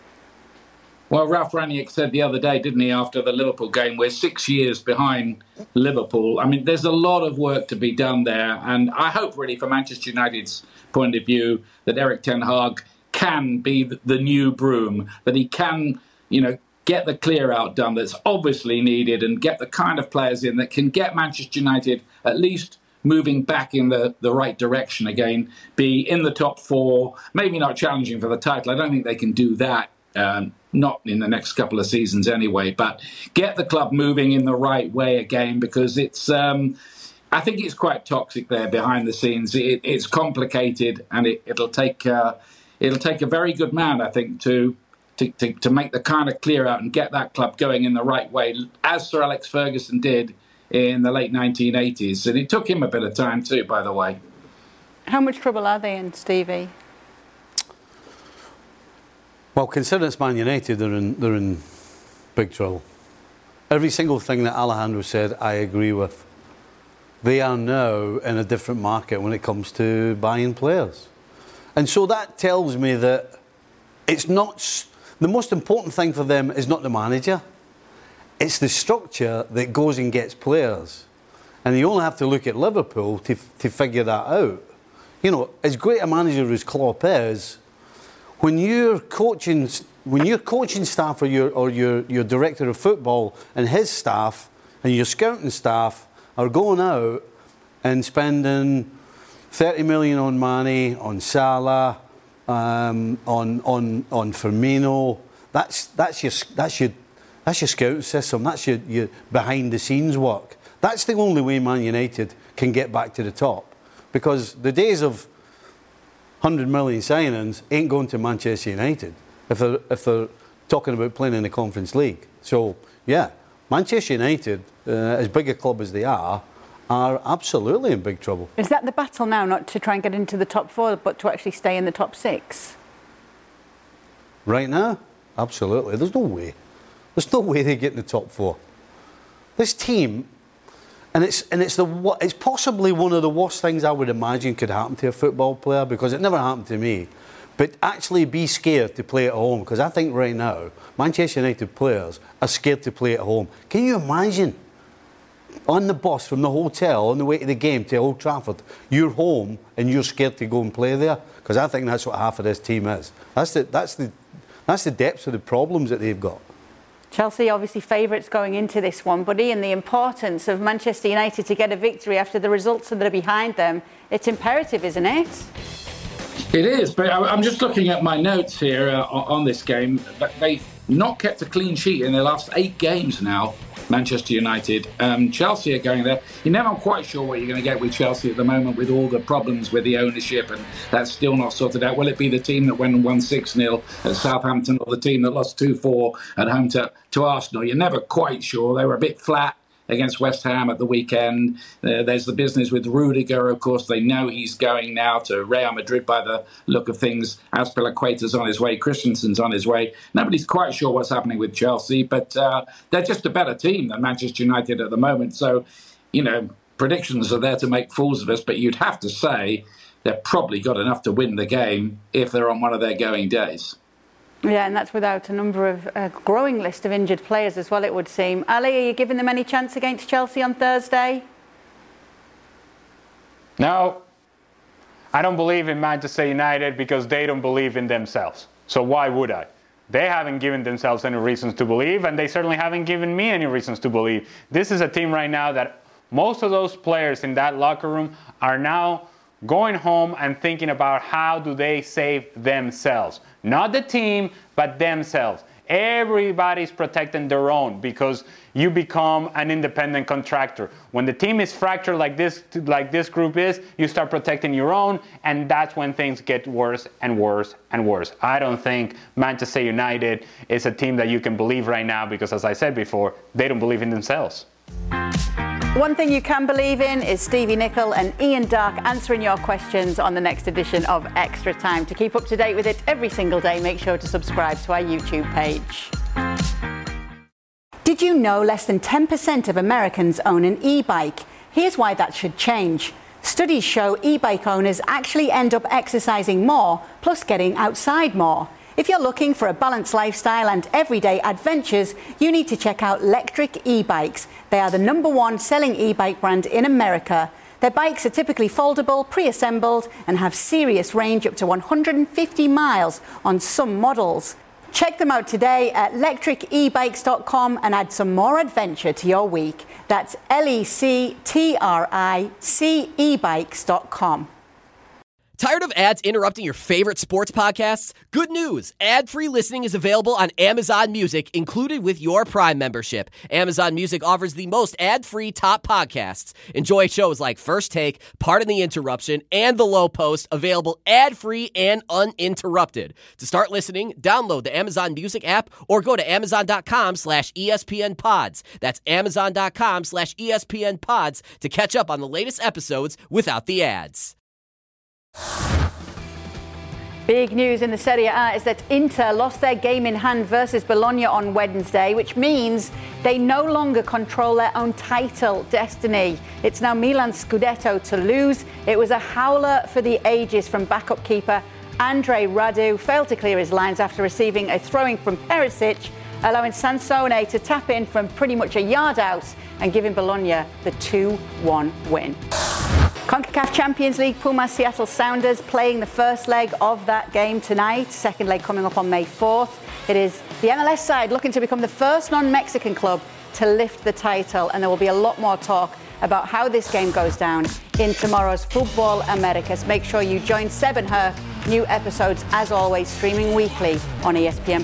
Well, Ralf Rangnick said the other day, didn't he, after the Liverpool game, we're 6 years behind Liverpool. I mean, there's a lot of work to be done there. And I hope, really, from Manchester United's point of view, that Erik ten Hag can be the new broom, that he can, get the clear-out done that's obviously needed and get the kind of players in that can get Manchester United at least moving back in the right direction again, be in the top 4, maybe not challenging for the title. I don't think they can do that. Not in the next couple of seasons anyway, but get the club moving in the right way again because it's, I think it's quite toxic there behind the scenes. It's complicated and it'll take a very good man, I think, to make the kind of clear out and get that club going in the right way, as Sir Alex Ferguson did in the late 1980s. And it took him a bit of time too, by the way. How much trouble are they in, Stevie? Well, considering it's Man United, they're in big trouble. Every single thing that Alejandro said, I agree with. They are now in a different market when it comes to buying players. And so that tells me that it's not... The most important thing for them is not the manager. It's the structure that goes and gets players. And you only have to look at Liverpool to figure that out. You know, as great a manager as Klopp is, when your coaching staff or your director of football and his staff and your scouting staff are going out and spending 30 million on Mane, on Salah, on Firmino, that's your scouting system. That's your behind the scenes work. That's the only way Man United can get back to the top, because the days of 100 million signings ain't going to Manchester United if they're talking about playing in the Conference League. So yeah, Manchester United, as big a club as they are absolutely in big trouble. Is that the battle now, not to try and get into the top 4, but to actually stay in the top 6? Right now, absolutely. There's no way. There's no way they get in the top 4. This team, and it's possibly one of the worst things I would imagine could happen to a football player, because it never happened to me. But actually be scared to play at home, because I think right now Manchester United players are scared to play at home. Can you imagine? On the bus from the hotel on the way to the game to Old Trafford, you're home and you're scared to go and play there, because I think that's what half of this team is. That's the depths of the problems that they've got. Chelsea obviously favourites going into this one, but Ian, the importance of Manchester United to get a victory after the results that are behind them, it's imperative, isn't it? It is, but I'm just looking at my notes here on this game. They've not kept a clean sheet in their last 8 games now, Manchester United. Chelsea are going there. You're never quite sure what you're going to get with Chelsea at the moment, with all the problems with the ownership, and that's still not sorted out. Will it be the team that went and won 6-0 at Southampton, or the team that lost 2-4 at home to Arsenal? You're never quite sure. They were a bit flat against West Ham at the weekend. There's the business with Rudiger, of course. They know he's going now to Real Madrid by the look of things. Azpilicueta's on his way. Christensen's on his way. Nobody's quite sure what's happening with Chelsea, but they're just a better team than Manchester United at the moment. So, you know, predictions are there to make fools of us, but you'd have to say they've probably got enough to win the game if they're on one of their going days. Yeah, and that's without a growing list of injured players as well, it would seem. Ali, are you giving them any chance against Chelsea on Thursday? No. I don't believe in Manchester United because they don't believe in themselves. So why would I? They haven't given themselves any reasons to believe, and they certainly haven't given me any reasons to believe. This is a team right now that most of those players in that locker room are now going home and thinking about how do they save themselves. Not the team, but themselves. Everybody's protecting their own because you become an independent contractor. When the team is fractured like this group is, you start protecting your own, and that's when things get worse and worse and worse. I don't think Manchester United is a team that you can believe right now because, as I said before, they don't believe in themselves. One thing you can believe in is Stevie Nicol and Ian Darke answering your questions on the next edition of Extra Time. To keep up to date with it every single day, make sure to subscribe to our YouTube page. Did you know less than 10% of Americans own an e-bike? Here's why that should change. Studies show e-bike owners actually end up exercising more, plus getting outside more. If you're looking for a balanced lifestyle and everyday adventures, you need to check out Lectric e-bikes. They are the #1 selling e-bike brand in America. Their bikes are typically foldable, pre-assembled, and have serious range up to 150 miles on some models. Check them out today at lectricebikes.com and add some more adventure to your week. That's lectricebikes.com. Tired of ads interrupting your favorite sports podcasts? Good news! Ad-free listening is available on Amazon Music, included with your Prime membership. Amazon Music offers the most ad-free top podcasts. Enjoy shows like First Take, Pardon the Interruption, and The Low Post, available ad-free and uninterrupted. To start listening, download the Amazon Music app or go to amazon.com/ESPN Pods. That's amazon.com/ESPN Pods to catch up on the latest episodes without the ads. Big news in the Serie A is that Inter lost their game in hand versus Bologna on Wednesday, which means they no longer control their own title destiny. It's now Milan's Scudetto to lose. It was a howler for the ages from backup keeper Andre Radu. Failed to clear his lines after receiving a throw-in from Perisic. allowing Sansone to tap in from pretty much a yard out and giving Bologna the 2-1 win. CONCACAF Champions League, Pumas Seattle Sounders playing the first leg of that game tonight. Second leg coming up on May 4th. It is the MLS side looking to become the first non-Mexican club to lift the title, and there will be a lot more talk about how this game goes down in tomorrow's Football Americas. Make sure you join Seb and her. New episodes, as always, streaming weekly on ESPN+.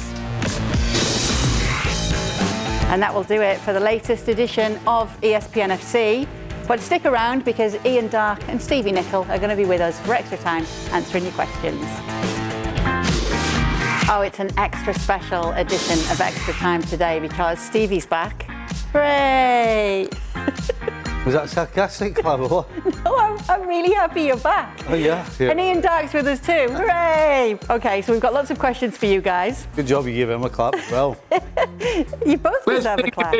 And that will do it for the latest edition of ESPN FC. But stick around because Ian Darke and Stevie Nicol are going to be with us for extra time answering your questions. Oh, it's an extra special edition of Extra Time today because Stevie's back. Hooray! Was that sarcastic, Clever? No, I'm really happy you're back. Oh, yeah. And Ian Darke's with us too. Hooray! Okay, so we've got lots of questions for you guys. Good job you gave him a clap as well. You both deserve a clap.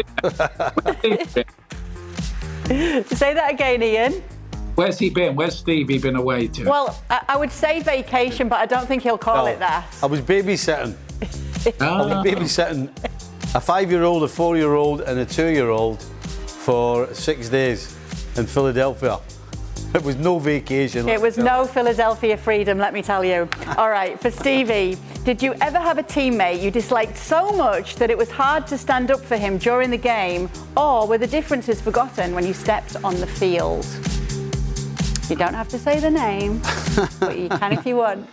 Say that again, Ian. Where's he been? Where's Stevie been away to? Well, I would say vacation, but I don't think he'll call it that. I was babysitting. I was babysitting a 5-year-old, a 4-year-old and a 2-year-old for 6 days in Philadelphia. It was no vacation. It was no Philadelphia freedom, let me tell you. All right, for Stevie, did you ever have a teammate you disliked so much that it was hard to stand up for him during the game, or were the differences forgotten when you stepped on the field? You don't have to say the name, but you can if you want.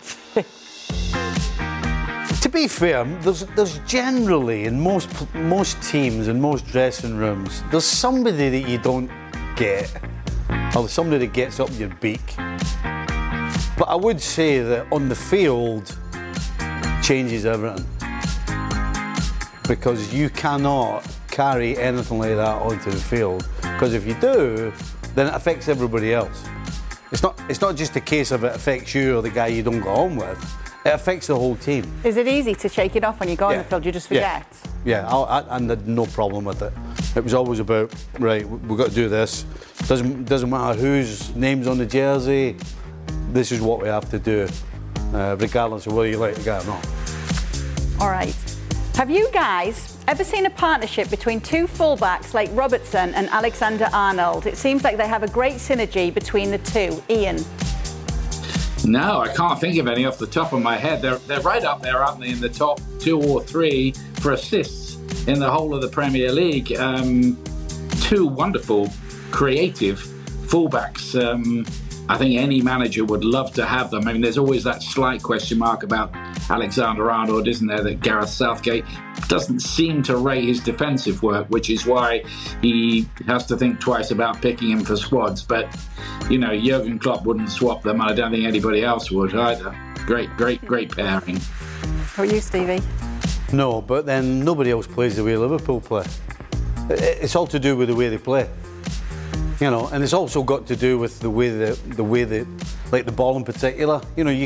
To be fair, there's generally, in most teams and most dressing rooms, there's somebody that you don't get, or somebody that gets up your beak. But I would say that on the field changes everything, because you cannot carry anything like that onto the field, because if you do, then it affects everybody else. It's not just a case of it affects you or the guy you don't get on with. It affects the whole team. Is it easy to shake it off when you go on the field? You just forget? Yeah, I had no problem with it. It was always about, right, we've got to do this. Doesn't matter whose name's on the jersey. This is what we have to do, regardless of whether you like the guy or not. All right. Have you guys ever seen a partnership between two fullbacks like Robertson and Alexander-Arnold? It seems like they have a great synergy between the two. Ian? No, I can't think of any off the top of my head. They're right up there, aren't they, in the top 2 or 3 for assists in the whole of the Premier League. Two wonderful, creative fullbacks. I think any manager would love to have them. I mean, there's always that slight question mark about Alexander-Arnold, isn't there, that Gareth Southgate doesn't seem to rate his defensive work, which is why he has to think twice about picking him for squads. But, you know, Jurgen Klopp wouldn't swap them, and I don't think anybody else would either. Great pairing. How are you, Stevie? No, but then nobody else plays the way Liverpool play. It's all to do with the way they play. You know, and it's also got to do with the way they like the ball in particular. You know, you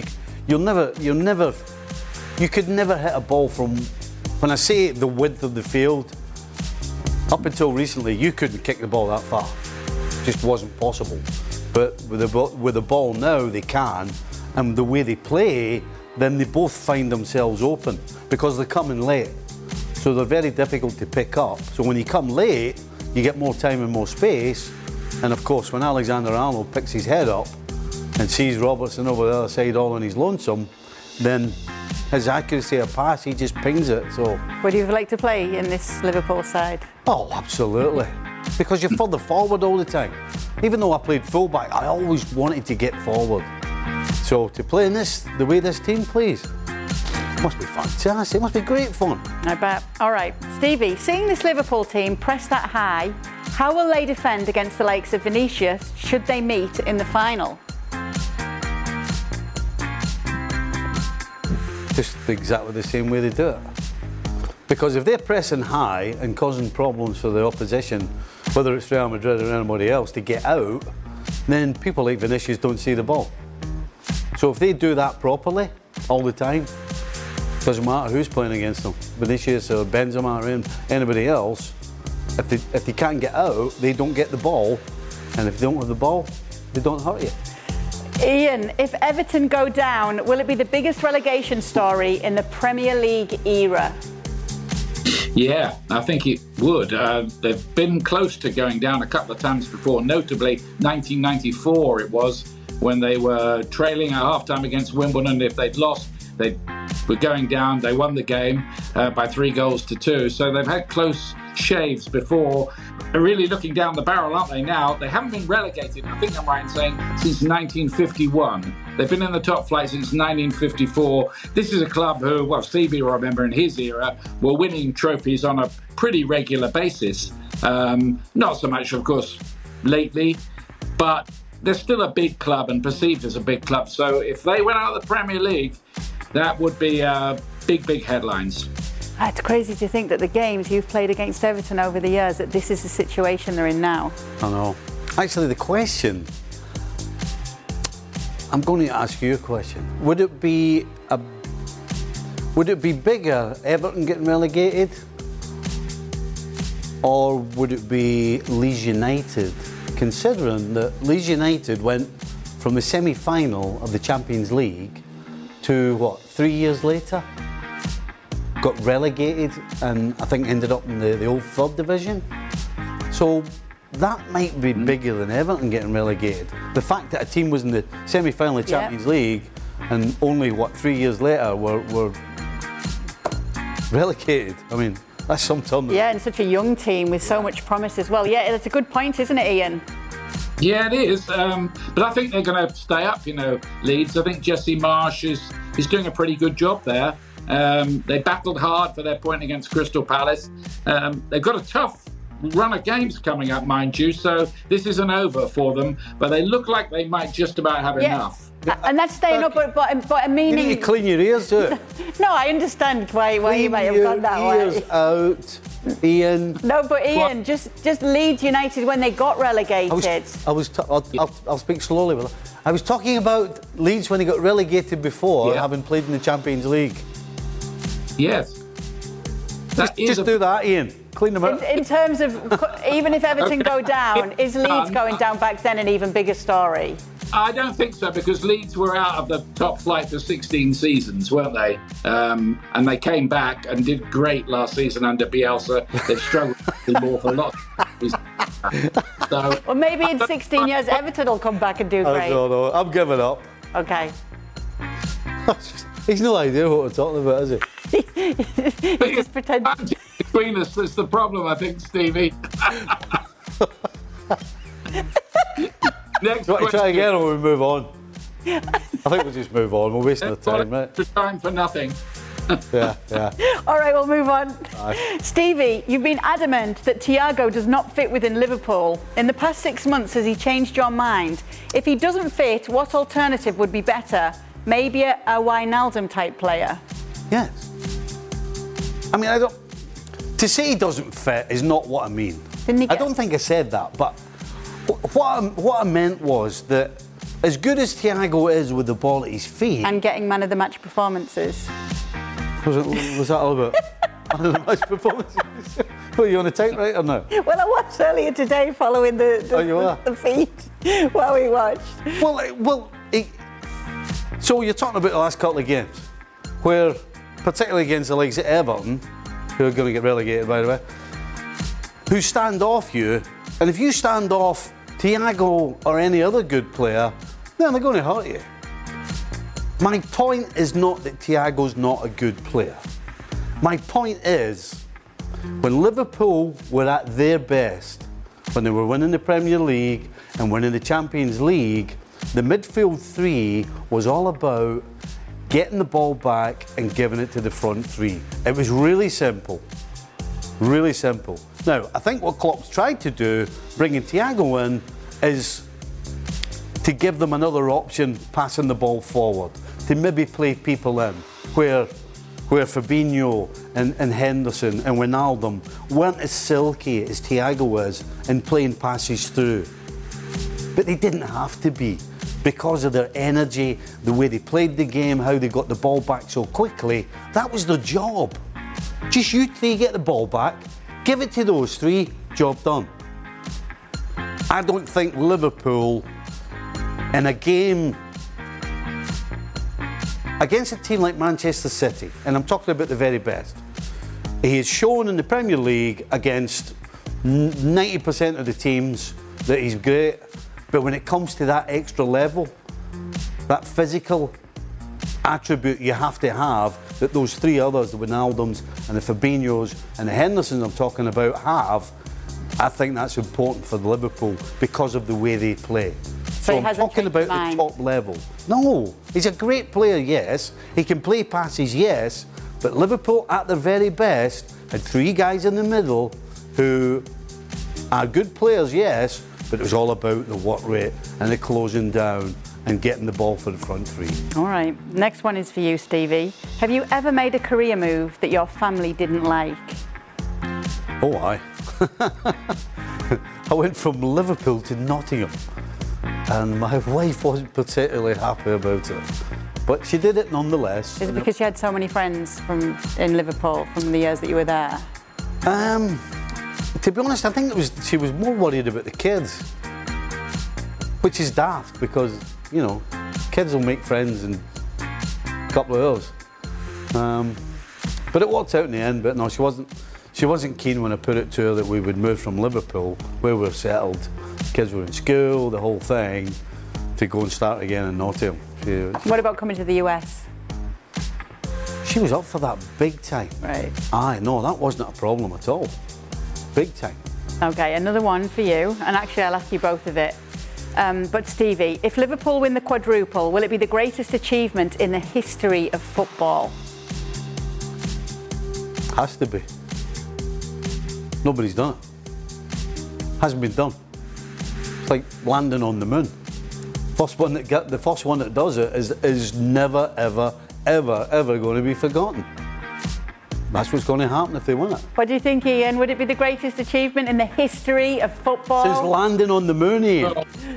could never hit a ball from, when I say the width of the field, up until recently you couldn't kick the ball that far. It just wasn't possible. But with the ball now they can, and the way they play, then they both find themselves open because they're coming late. So they're very difficult to pick up. So when you come late, you get more time and more space. And of course, when Alexander-Arnold picks his head up and sees Robertson over the other side all on his lonesome, then his accuracy of pass, he just pings it. So, would you like to play in this Liverpool side? Oh, absolutely. Because you're further forward all the time. Even though I played fullback, I always wanted to get forward. So to play in this, the way this team plays, must be fantastic. It must be great fun. I bet. All right, Stevie, seeing this Liverpool team press that high, how will they defend against the likes of Vinicius should they meet in the final? Just exactly the same way they do it. Because if they're pressing high and causing problems for the opposition, whether it's Real Madrid or anybody else, to get out, then people like Vinicius don't see the ball. So if they do that properly all the time, doesn't matter who's playing against them, Vinicius or Benzema or anybody else, if they can't get out, they don't get the ball, and if they don't have the ball, they don't hurt you. Ian, if Everton go down, will it be the biggest relegation story in the Premier League era? Yeah, I think it would. They've been close to going down a couple of times before, notably 1994 it was, when they were trailing at halftime against Wimbledon. If they'd lost, they were going down. They won the game by 3-2. So they've had close shaves before. They're really looking down the barrel, aren't they, now? They haven't been relegated, I think I'm right in saying, since 1951. They've been in the top flight since 1954. This is a club who, well, Stevie will remember in his era, were winning trophies on a pretty regular basis. Not so much, of course, lately, but they're still a big club and perceived as a big club. So if they went out of the Premier League, that would be big headlines. It's crazy to think that the games you've played against Everton over the years, that this is the situation they're in now. I know. Actually, the question, I'm going to ask you a question. Would it be bigger, Everton getting relegated? Or would it be Leeds United? Considering that Leeds United went from the semi-final of the Champions League to, 3 years later? Got relegated and I think ended up in the old third division. So that might be bigger than Everton getting relegated. The fact that a team was in the semi-final of the Champions League and only, 3 years later were relegated. I mean, that's some tournament. Yeah, and such a young team with so much promise as well. Yeah, that's a good point, isn't it, Ian? Yeah, it is. But I think they're going to stay up, Leeds. I think Jesse Marsch is doing a pretty good job there. They battled hard for their point against Crystal Palace. They've got a tough run of games coming up, mind you, so this isn't over for them, but they look like they might just about have enough. And that's staying up, but a meaning... You need to clean your ears to it. No, I understand why you might have gone that way. Ears out, Ian. No, but Ian, just Leeds United when they got relegated. I'll speak slowly with that. I was talking about Leeds when they got relegated before, having played in the Champions League. Yes. Just do that, Ian. Clean them out. In terms of, even if Everton go down, is Leeds going down back then an even bigger story? I don't think so, because Leeds were out of the top flight for 16 seasons, weren't they? And they came back and did great last season under Bielsa. They've struggled more for lots of reasons. So, well, maybe in 16 years, Everton will come back and do great. I don't know. I'm giving up. Okay. He's no idea what we're talking about, is he? He's just pretending. Between us, that's the problem, I think, Stevie. Next Do you want to try again or we move on? I think we'll just move on. We're wasting the time, right? Time for nothing. Yeah. All right, we'll move on. Aye. Stevie, you've been adamant that Thiago does not fit within Liverpool. In the past 6 months, has he changed your mind? If he doesn't fit, what alternative would be better? Maybe a Wijnaldum type player? Yes. I mean, to say he doesn't fit is not what I mean. I don't think I said that, but what I meant was that as good as Thiago is with the ball at his feet... And getting man of the match performances. Was that all about man of the match performances? Were you on a typewriter or no? Well, I watched earlier today following the feed while we watched. So you're talking about the last couple of games, where, particularly against the likes of Everton, who are going to get relegated, by the way, who stand off you, and if you stand off Thiago or any other good player, then they're going to hurt you. My point is not that Thiago's not a good player. My point is, when Liverpool were at their best, when they were winning the Premier League and winning the Champions League, the midfield three was all about getting the ball back and giving it to the front three. It was really simple. Really simple. Now, I think what Klopp's tried to do, bringing Thiago in, is to give them another option passing the ball forward, to maybe play people in, where Fabinho and Henderson and Wijnaldum weren't as silky as Thiago is in playing passes through. But they didn't have to be, because of their energy, the way they played the game, how they got the ball back so quickly. That was their job. Just you three get the ball back, give it to those three, job done. I don't think Liverpool, in a game against a team like Manchester City, and I'm talking about the very best, He has shown in the Premier League against 90% of the teams that he's great, but when it comes to that extra level, that physical attribute you have to have that those three others, the Wijnaldums and the Fabinhos and the Hendersons I'm talking about have, I think that's important for Liverpool because of the way they play. So I'm talking about the top level. No, he's a great player, yes. He can play passes, yes. But Liverpool, at their very best, had three guys in the middle who are good players, yes, but it was all about the work rate and the closing down and getting the ball for the front three. All right, next one is for you, Stevie. Have you ever made a career move that your family didn't like? Oh, aye. I went from Liverpool to Nottingham, and my wife wasn't particularly happy about it. But she did it nonetheless. Is it because you had so many friends in Liverpool from the years that you were there? To be honest, I think she was more worried about the kids, which is daft because, you know, kids will make friends in a couple of hours. But it worked out in the end. But no, she wasn't keen when I put it to her that we would move from Liverpool, where we were settled, kids were in school, the whole thing, to go and start again in Nottingham. What about coming to the US? She was up for that big time. Right. Aye, no, that wasn't a problem at all. Big time. Okay, another one for you, and actually I'll ask you both of it. But Stevie, if Liverpool win the quadruple, will it be the greatest achievement in the history of football? Has to be. Nobody's done it. Hasn't been done. It's like landing on the moon. The first one that does it is never, ever, ever, ever going to be forgotten. That's what's going to happen if they win it. What do you think, Ian? Would it be the greatest achievement in the history of football? Since landing on the moon, Ian.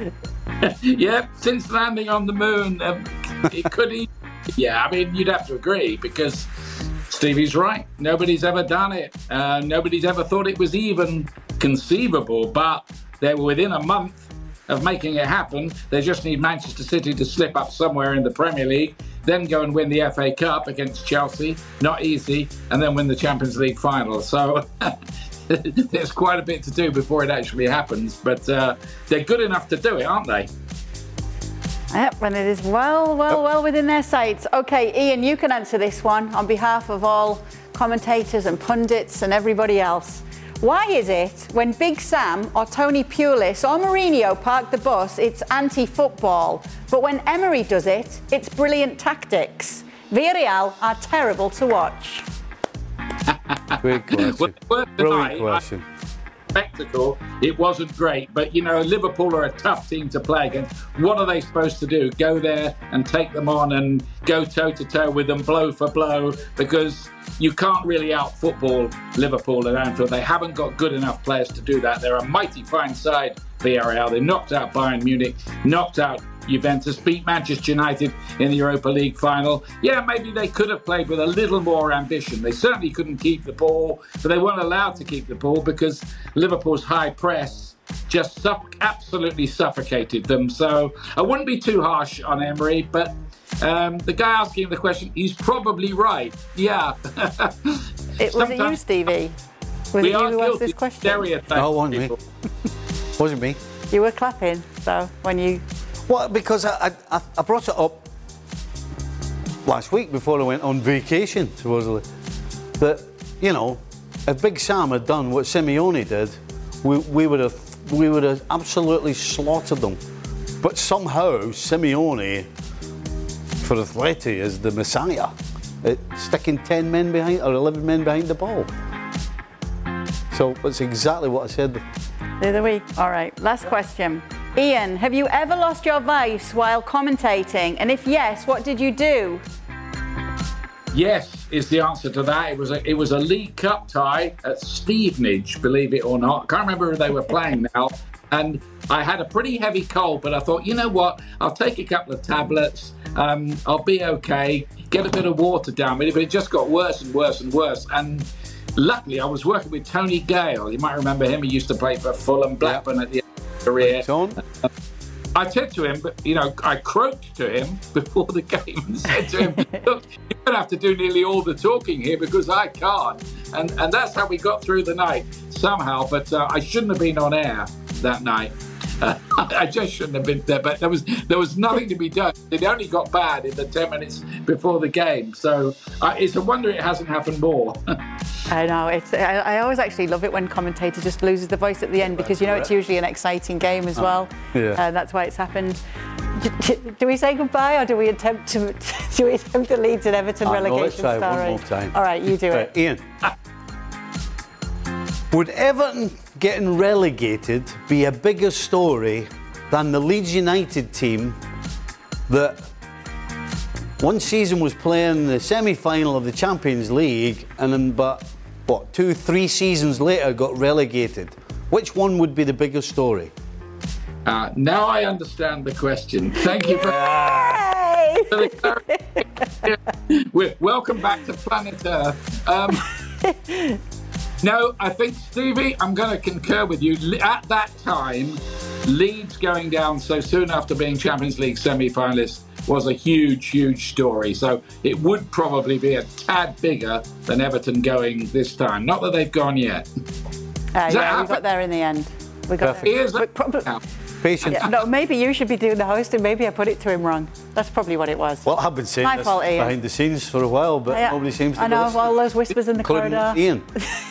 Yep, since landing on the moon, it could. Yeah, I mean, you'd have to agree because Stevie's right. Nobody's ever done it. Nobody's ever thought it was even conceivable. But they were within a month of making it happen. They just need Manchester City to slip up somewhere in the Premier League, then go and win the FA Cup against Chelsea, not easy, and then win the Champions League final. So there's quite a bit to do before it actually happens, but they're good enough to do it, aren't they? Yep, and it is well within their sights. Okay, Ian, you can answer this one on behalf of all commentators and pundits and everybody else. Why is it when Big Sam or Tony Pulis or Mourinho park the bus, it's anti-football, but when Emery does it, it's brilliant tactics? Villarreal are terrible to watch. Great question. Brilliant question. Spectacle, it wasn't great, but you know, Liverpool are a tough team to play against. What are they supposed to do? Go there and take them on and go toe to toe with them, blow for blow, because you can't really out-football Liverpool at Anfield. They haven't got good enough players to do that. They're a mighty fine side, Villarreal. They knocked out Bayern Munich, knocked out Juventus, beat Manchester United in the Europa League final. Yeah, maybe they could have played with a little more ambition. They certainly couldn't keep the ball, but they weren't allowed to keep the ball because Liverpool's high press just absolutely suffocated them. So I wouldn't be too harsh on Emery, but the guy asking the question, he's probably right. Yeah. Was it you, Stevie? Was it you who asked this question? No, it wasn't me. Wasn't me. You were clapping, so when you... Well, because I brought it up last week before I went on vacation, supposedly, that, you know, if Big Sam had done what Simeone did, we would have absolutely slaughtered them. But somehow Simeone for Atleti is the messiah, sticking 10 men behind or 11 men behind the ball. So that's exactly what I said. The other week. All right, last question. Ian, have you ever lost your voice while commentating? And if yes, what did you do? Yes, is the answer to that. It was a League Cup tie at Stevenage, believe it or not. I can't remember who they were playing now. And I had a pretty heavy cold, but I thought, you know what? I'll take a couple of tablets. I'll be okay. Get a bit of water down me. But it just got worse and worse and worse. And luckily, I was working with Tony Gale. You might remember him. He used to play for Fulham, Blackburn at the end of his career. I said to him, but you know, I croaked to him before the game and said to him, look, you're going to have to do nearly all the talking here because I can't. And that's how we got through the night somehow. But I shouldn't have been on air that night. I just shouldn't have been there. But there was nothing to be done. It only got bad in the 10 minutes before the game. So it's a wonder it hasn't happened more. I know. I always actually love it when commentator just loses the voice at the end because, it's usually an exciting game as well. Yeah. That's why it's happened. Do we say goodbye or do we attempt to Leeds and Everton relegation? No, let's try star one more race? time. All right, you do it. Ian. Would Everton getting relegated be a bigger story than the Leeds United team that one season was playing the semi-final of the Champions League and then, 2-3 seasons later got relegated? Which one would be the bigger story? Now I understand the question. Thank you for the clarification. Welcome back to Planet Earth. No, I think, Stevie, I'm going to concur with you. At that time, Leeds going down so soon after being Champions League semi-finalists was a huge, huge story. So it would probably be a tad bigger than Everton going this time. Not that they've gone yet. We got there in the end. We got there. Patience. Yeah, no, maybe you should be doing the hosting. Maybe I put it to him wrong. That's probably what it was. Well, I've been saying this behind the scenes for a while, but nobody seems to know, listen. all those whispers in the corridor. Ian.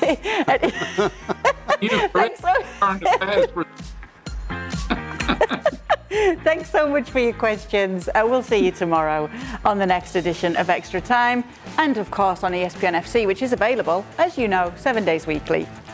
Thanks so much for your questions. We'll see you tomorrow on the next edition of Extra Time and, of course, on ESPN FC, which is available, as you know, 7 days weekly.